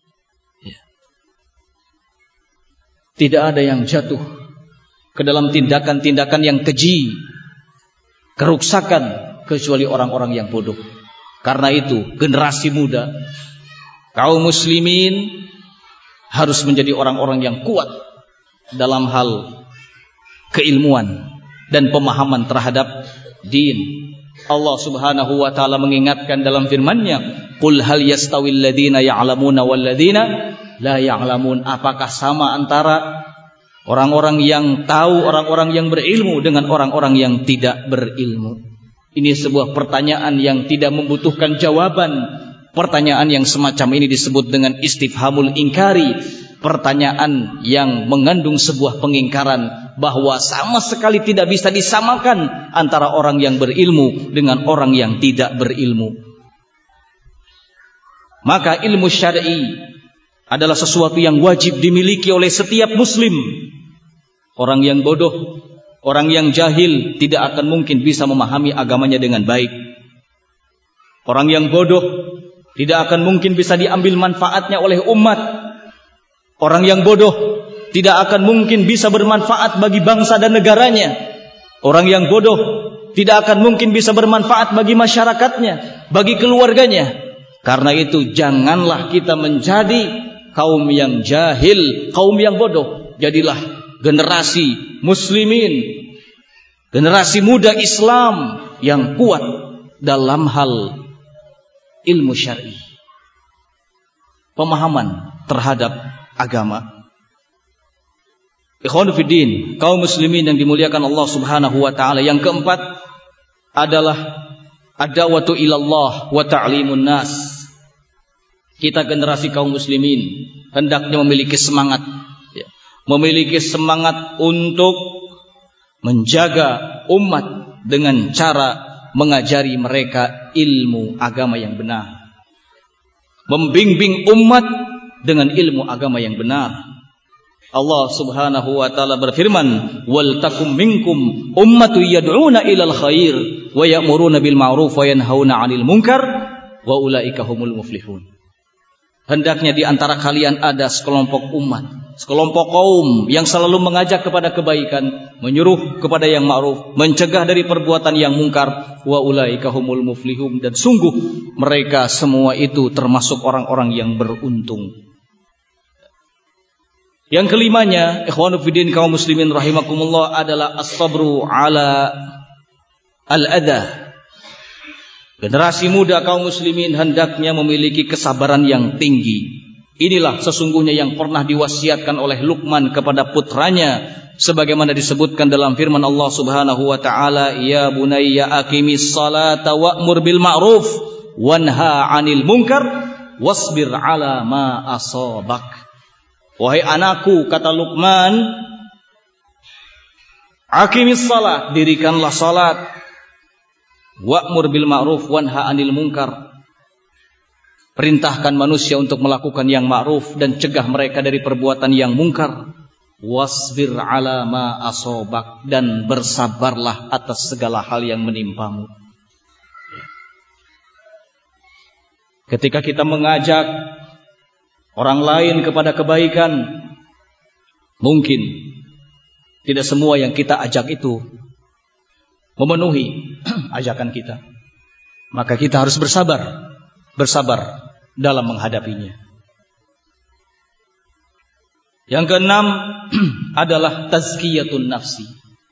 Tidak ada yang jatuh ke dalam tindakan-tindakan yang keji, keruksakan, kecuali orang-orang yang bodoh. Karena itu generasi muda, kaum muslimin harus menjadi orang-orang yang kuat dalam hal keilmuan dan pemahaman terhadap din. Allah Subhanahu wa taala mengingatkan dalam firman-Nya, "Qul hal yastawil ladzina ya'lamuna wal ladzina la ya'lamun?" Apakah sama antara orang-orang yang tahu, orang-orang yang berilmu dengan orang-orang yang tidak berilmu? Ini sebuah pertanyaan yang tidak membutuhkan jawaban, Pertanyaan yang semacam ini disebut dengan istifhamul ingkari, pertanyaan yang mengandung sebuah pengingkaran bahwa sama sekali tidak bisa disamakan antara orang yang berilmu dengan orang yang tidak berilmu. Maka ilmu syar'i adalah sesuatu yang wajib dimiliki oleh setiap muslim. Orang yang bodoh, orang yang jahil tidak akan mungkin bisa memahami agamanya dengan baik. Orang yang bodoh tidak akan mungkin bisa diambil manfaatnya oleh umat. Orang yang bodoh tidak akan mungkin bisa bermanfaat bagi bangsa dan negaranya. Orang yang bodoh tidak akan mungkin bisa bermanfaat bagi masyarakatnya, bagi keluarganya. Karena itu janganlah kita menjadi kaum yang jahil, kaum yang bodoh. Jadilah generasi muslimin, generasi muda Islam yang kuat dalam hal ilmu syar'i, pemahaman terhadap agama. Ikhwanu fiddin, kaum muslimin yang dimuliakan Allah Subhanahu wa taala, yang keempat adalah ad-da'watu ilallah wa ta'limun nas. Kita generasi kaum muslimin hendaknya memiliki semangat untuk menjaga umat dengan cara mengajari mereka ilmu agama yang benar, membimbing umat dengan ilmu agama yang benar. Allah Subhanahu wa taala berfirman, "Wal takum minkum ummatu yad'una ilal khair wa ya'muruna bil ma'ruf wa yanhauna 'anil munkar wa ulaika humul muflihun." Hendaknya di antara kalian ada sekelompok umat, sekelompok kaum yang selalu mengajak kepada kebaikan, menyuruh kepada yang ma'ruf, mencegah dari perbuatan yang mungkar. Wa ulaika humul muflihun, dan sungguh mereka semua itu termasuk orang-orang yang beruntung. Yang kelimanya, ikhwanu fiddin kaum muslimin rahimakumullah, adalah as-sabru ala al-adha. Generasi muda kaum muslimin hendaknya memiliki kesabaran yang tinggi. Inilah sesungguhnya yang pernah diwasiatkan oleh Luqman kepada putranya, sebagaimana disebutkan dalam firman Allah Subhanahu wa taala, "Ya bunayya aqimis salata wa'mur bil ma'ruf wanha 'anil munkar wasbir 'ala ma asabak." Wahai anakku, kata Luqman, aqimis salat, dirikanlah salat, wa'mur bil ma'ruf wanha 'anil munkar, perintahkan manusia untuk melakukan yang ma'ruf dan cegah mereka dari perbuatan yang mungkar. Wasbir 'ala ma asabak, dan bersabarlah atas segala hal yang menimpamu. Ketika kita mengajak orang lain kepada kebaikan, mungkin tidak semua yang kita ajak itu memenuhi ajakan kita. Maka kita harus bersabar dalam menghadapinya. Yang keenam adalah tazkiyatun nafsi.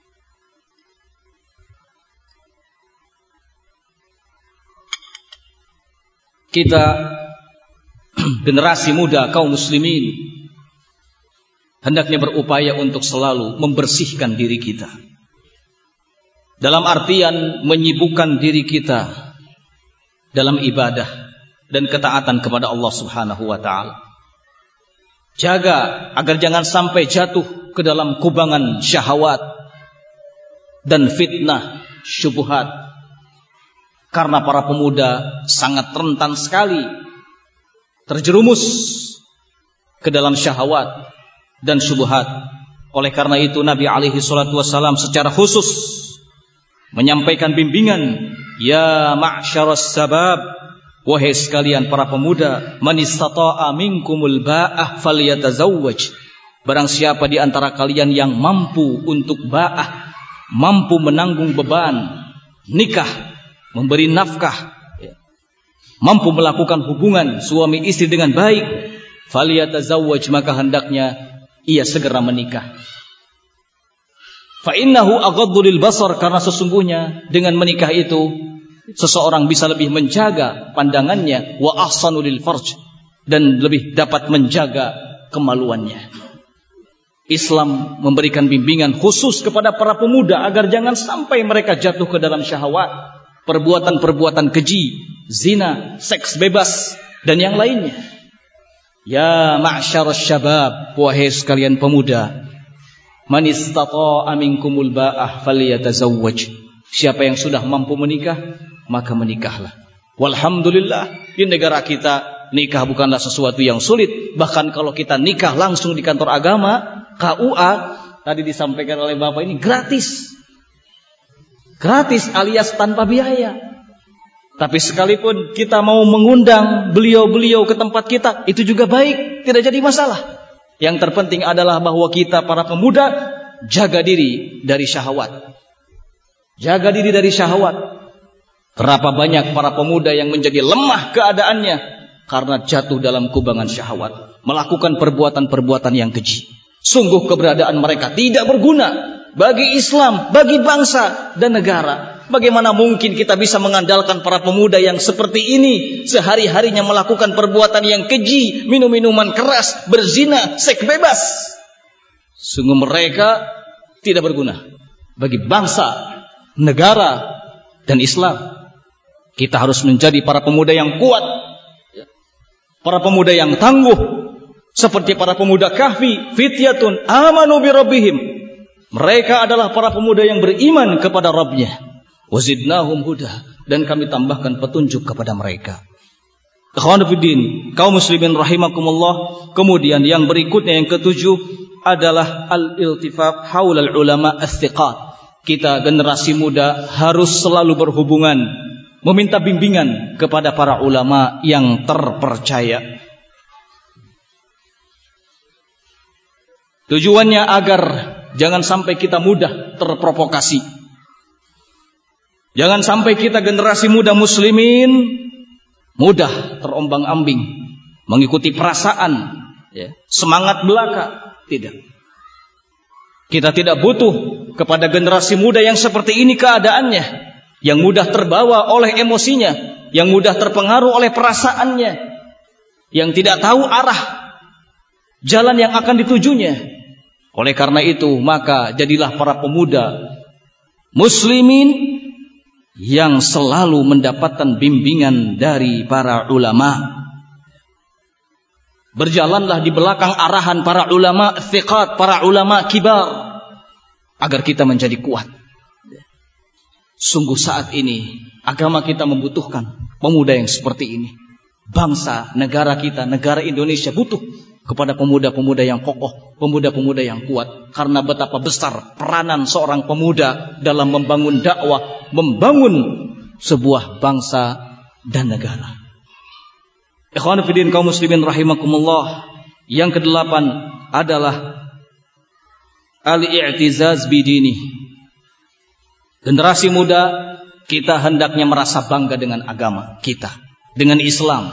Kita generasi muda kaum muslimin hendaknya berupaya untuk selalu membersihkan diri kita, dalam artian menyibukkan diri kita dalam ibadah dan ketaatan kepada Allah Subhanahu wa taala. Jaga agar jangan sampai jatuh ke dalam kubangan syahwat dan fitnah syubhat, karena para pemuda sangat rentan sekali terjerumus ke dalam syahwat dan syubhat. Oleh karena itu Nabi alaihi salatu wasallam secara khusus menyampaikan bimbingan, "Ya ma'syaras sabab, wahai sekalian para pemuda, man istata'a minkumul ba'ah falyatazawwaj." Barang siapa di antara kalian yang mampu untuk ba'ah, mampu menanggung beban nikah, memberi nafkah, mampu melakukan hubungan suami istri dengan baik, falyatazawwaj, maka hendaknya ia segera menikah. Fa innahu aghaddu lil basar, karena sesungguhnya dengan menikah itu seseorang bisa lebih menjaga pandangannya, wa ahsanu lil farj, dan lebih dapat menjaga kemaluannya. Islam memberikan bimbingan khusus kepada para pemuda agar jangan sampai mereka jatuh ke dalam syahwat, perbuatan-perbuatan keji, zina, seks bebas, dan yang lainnya. Ya ma'syarasy syabab, wahai sekalian pemuda, man istata'a minkumul ba'ah falyatazawwaj. Siapa yang sudah mampu menikah, maka menikahlah. Walhamdulillah, di negara kita nikah bukanlah sesuatu yang sulit. Bahkan kalau kita nikah langsung di kantor agama, KUA, tadi disampaikan oleh Bapak ini gratis. Gratis alias tanpa biaya. Tapi sekalipun kita mau mengundang beliau-beliau ke tempat kita, itu juga baik, tidak jadi masalah. Yang terpenting adalah bahwa kita para pemuda jaga diri dari syahwat. Jaga diri dari syahwat. Berapa banyak para pemuda yang menjadi lemah keadaannya karena jatuh dalam kubangan syahwat, melakukan perbuatan-perbuatan yang keji. Sungguh keberadaan mereka tidak berguna bagi Islam, bagi bangsa dan negara. Bagaimana mungkin kita bisa mengandalkan para pemuda yang seperti ini sehari-harinya melakukan perbuatan yang keji, minum minuman keras, berzina, seks bebas? Sungguh mereka tidak berguna bagi bangsa, negara dan Islam. Kita harus menjadi para pemuda yang kuat, para pemuda yang tangguh, seperti para pemuda Kahfi, fityatun amanu bi rabbihim. Mereka adalah para pemuda yang beriman kepada Rabbnya. Wazidnahum huda, dan kami tambahkan petunjuk kepada mereka. Ikhwan fillah, kaum muslimin rahimakumullah. Kemudian yang berikutnya, yang ketujuh adalah al-iltifaf haulal ulama as-thiqat. Kita generasi muda harus selalu berhubungan, meminta bimbingan kepada para ulama yang terpercaya. Tujuannya agar jangan sampai kita mudah terprovokasi. Jangan sampai kita generasi muda muslimin mudah terombang-ambing, mengikuti perasaan, semangat belaka. Tidak. Kita tidak butuh kepada generasi muda yang seperti ini keadaannya, yang mudah terbawa oleh emosinya, yang mudah terpengaruh oleh perasaannya, yang tidak tahu arah jalan yang akan ditujunya. Oleh karena itu, maka jadilah para pemuda muslimin yang selalu mendapatkan bimbingan dari para ulama. Berjalanlah di belakang arahan para ulama thiqat, para ulama kibar, agar kita menjadi kuat. Sungguh saat ini agama kita membutuhkan pemuda yang seperti ini. Bangsa, negara kita, negara Indonesia butuh kepada pemuda-pemuda yang kokoh, pemuda-pemuda yang kuat. Karena betapa besar peranan seorang pemuda dalam membangun dakwah, membangun sebuah bangsa dan negara. Ikhwan fillah kaum muslimin rahimakumullah. Yang kedelapan adalah al-i'tizaz bidini. Generasi muda kita hendaknya merasa bangga dengan agama kita, dengan Islam.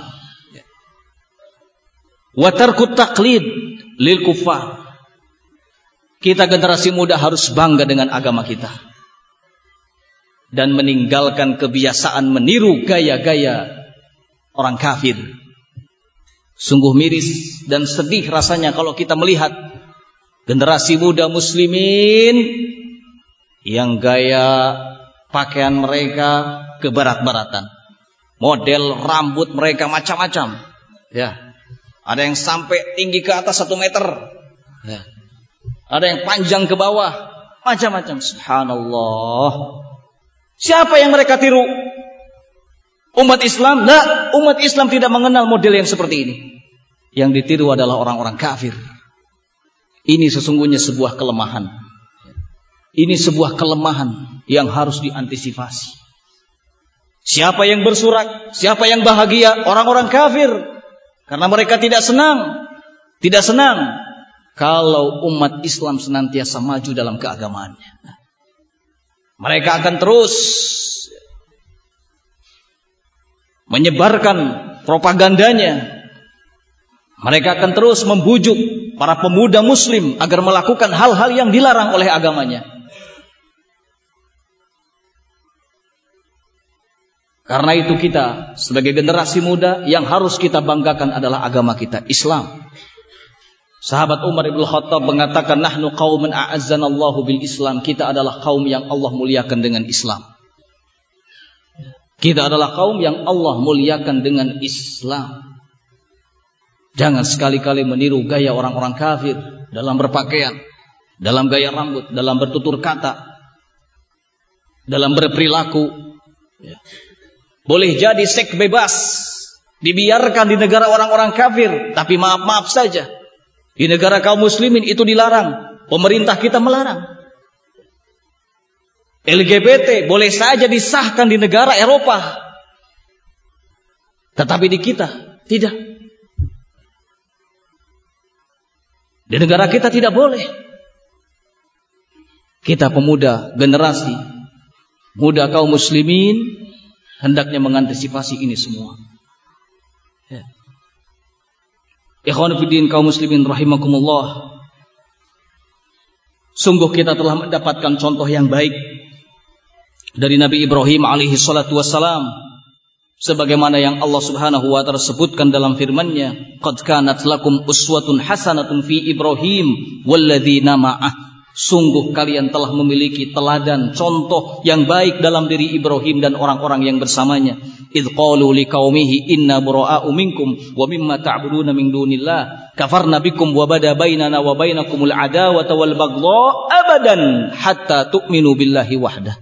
Wa tarkut taqlid lil kuffar. Kita generasi muda harus bangga dengan agama kita dan meninggalkan kebiasaan meniru gaya-gaya orang kafir. Sungguh miris dan sedih rasanya kalau kita melihat generasi muda muslimin yang gaya pakaian mereka kebarat-baratan, model rambut mereka macam-macam, ya. Ada yang sampai tinggi ke atas 1 meter, ya. Ada yang panjang ke bawah, macam-macam. Subhanallah. Siapa yang mereka tiru? Umat Islam? Nah, umat Islam tidak mengenal model yang seperti ini. Yang ditiru adalah orang-orang kafir. Ini sesungguhnya sebuah kelemahan. Ini sebuah kelemahan yang harus diantisipasi. Siapa yang bersorak? Siapa yang bahagia? Orang-orang kafir. Karena mereka tidak senang kalau umat Islam senantiasa maju dalam keagamaannya. Mereka akan terus menyebarkan propagandanya. Mereka akan terus membujuk para pemuda muslim agar melakukan hal-hal yang dilarang oleh agamanya. Karena itu kita sebagai generasi muda yang harus kita banggakan adalah agama kita, Islam. Sahabat Umar ibn Khattab mengatakan, nahnu qauman a'azzanallahu bil Islam. Kita adalah kaum yang Allah muliakan dengan Islam. Kita adalah kaum yang Allah muliakan dengan Islam. Jangan sekali-kali meniru gaya orang-orang kafir dalam berpakaian, dalam gaya rambut, dalam bertutur kata, dalam berperilaku. Boleh jadi seks bebas dibiarkan di negara orang-orang kafir, tapi maaf-maaf saja, di negara kaum muslimin itu dilarang. Pemerintah kita melarang. LGBT boleh saja disahkan di negara Eropa, tetapi di kita tidak. Di negara kita tidak boleh. Kita pemuda, generasi muda kaum muslimin hendaknya mengantisipasi ini semua. Ikhwan fillah kaum muslimin rahimakumullah. Sungguh kita telah mendapatkan contoh yang baik dari Nabi Ibrahim alaihi salatu wassalam, sebagaimana yang Allah Subhanahu wa taala sebutkan dalam firman-Nya, qad kanat lakum uswatun hasanatun fi Ibrahim walladzina ma'ah. Sungguh kalian telah memiliki teladan contoh yang baik dalam diri Ibrahim dan orang-orang yang bersamanya. Idz qalu liqaumihi inna bura'a'u minkum wa mimma ta'buduna min dunillah kafarna bikum wa bada bainana wa bainakumul adawata wal baghdha abadan hatta tu'minu billahi wahdah.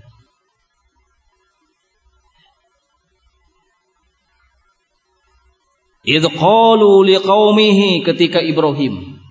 Idz qalu liqaumihi, ketika Ibrahim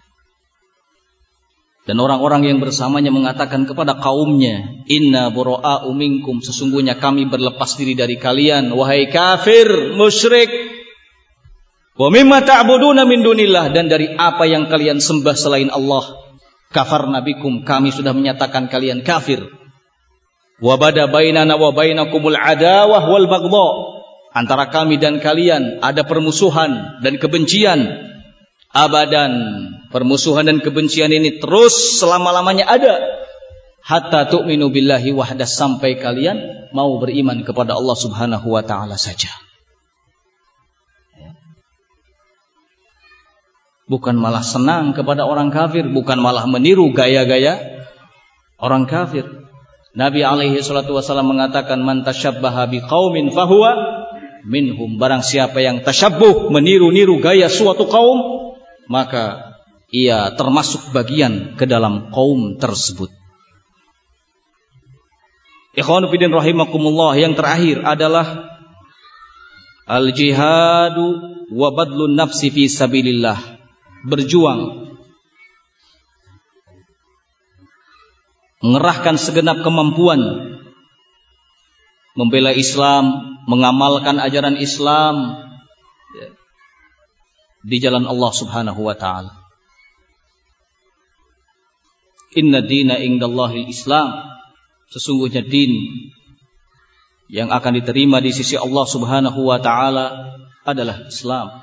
dan orang-orang yang bersamanya mengatakan kepada kaumnya, inna bura'a'u minkum, sesungguhnya kami berlepas diri dari kalian wahai kafir musyrik, wa mimma ta'buduna min dunillah, dan dari apa yang kalian sembah selain Allah, kafarna bikum, kami sudah menyatakan kalian kafir, wa bada bainana wa bainakumul adawah wal baghdha, antara kami dan kalian ada permusuhan dan kebencian abadan. Permusuhan dan kebencian ini terus selama-lamanya ada, hatta tu'minu billahi wahdah, sampai kalian mau beriman kepada Allah Subhanahu wa taala saja. Bukan malah senang kepada orang kafir, bukan malah meniru gaya-gaya orang kafir. Nabi alaihi salatu wasallam mengatakan, man tasyabbaha biqaumin fahuwa minhum. Barang siapa yang tasyabbuh, meniru-niru gaya suatu kaum, maka ia termasuk bagian ke dalam kaum tersebut. Ikhwan fillah rahimakumullah, yang terakhir adalah al-jihadu wa badlun nafsi fi sabilillah. Berjuang, mengerahkan segenap kemampuan membela Islam, mengamalkan ajaran Islam di jalan Allah Subhanahu wa taala. Inna dina indallahi Islam, sesungguhnya din yang akan diterima di sisi Allah Subhanahu wa taala adalah Islam.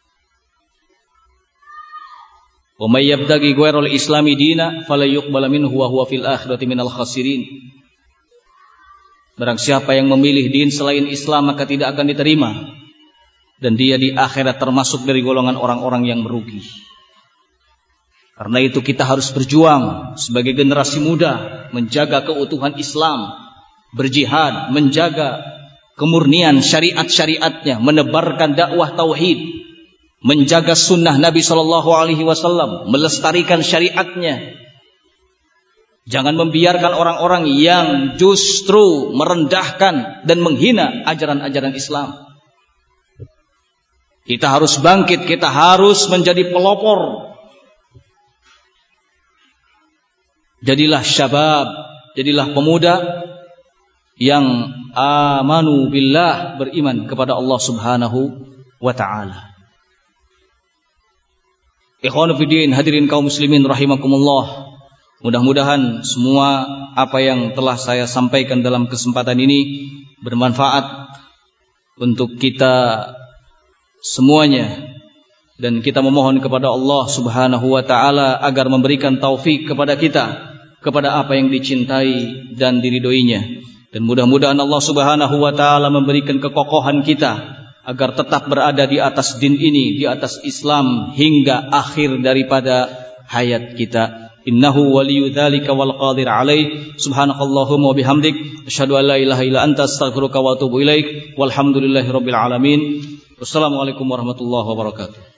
Wa may yabtaghi ghairal islami dina fala yuqbal minhu wa huwa fil akhirati minal khasirin. Barang siapa yang memilih din selain Islam, maka tidak akan diterima, dan dia di akhirat termasuk dari golongan orang-orang yang merugi. Karena itu kita harus berjuang sebagai generasi muda, menjaga keutuhan Islam, berjihad, menjaga kemurnian syariat-syariatnya, menebarkan dakwah tauhid, menjaga sunnah Nabi SAW, melestarikan syariatnya. Jangan membiarkan orang-orang yang justru merendahkan dan menghina ajaran-ajaran Islam. Kita harus bangkit, kita harus menjadi pelopor. Jadilah syabab, jadilah pemuda yang amanu billah, beriman kepada Allah Subhanahu wa ta'ala. Ikhwan fillah, hadirin kaum muslimin rahimakumullah. Mudah-mudahan semua apa yang telah saya sampaikan dalam kesempatan ini bermanfaat untuk kita semuanya, dan kita memohon kepada Allah Subhanahu wa ta'ala agar memberikan taufik kepada kita kepada apa yang dicintai dan diridhoinya. Dan mudah-mudahan Allah Subhanahu wa ta'ala memberikan kekokohan kita agar tetap berada di atas din ini, di atas Islam hingga akhir daripada hayat kita. innahu waliyyu dzalika wal qadir alaih. Subhanakallahumma wa bihamdik asyhadu an la ilaha illa anta astaghfiruka wa atubu ilaik. Walhamdulillahirabbil alamin. Wassalamualaikum warahmatullahi wabarakatuh.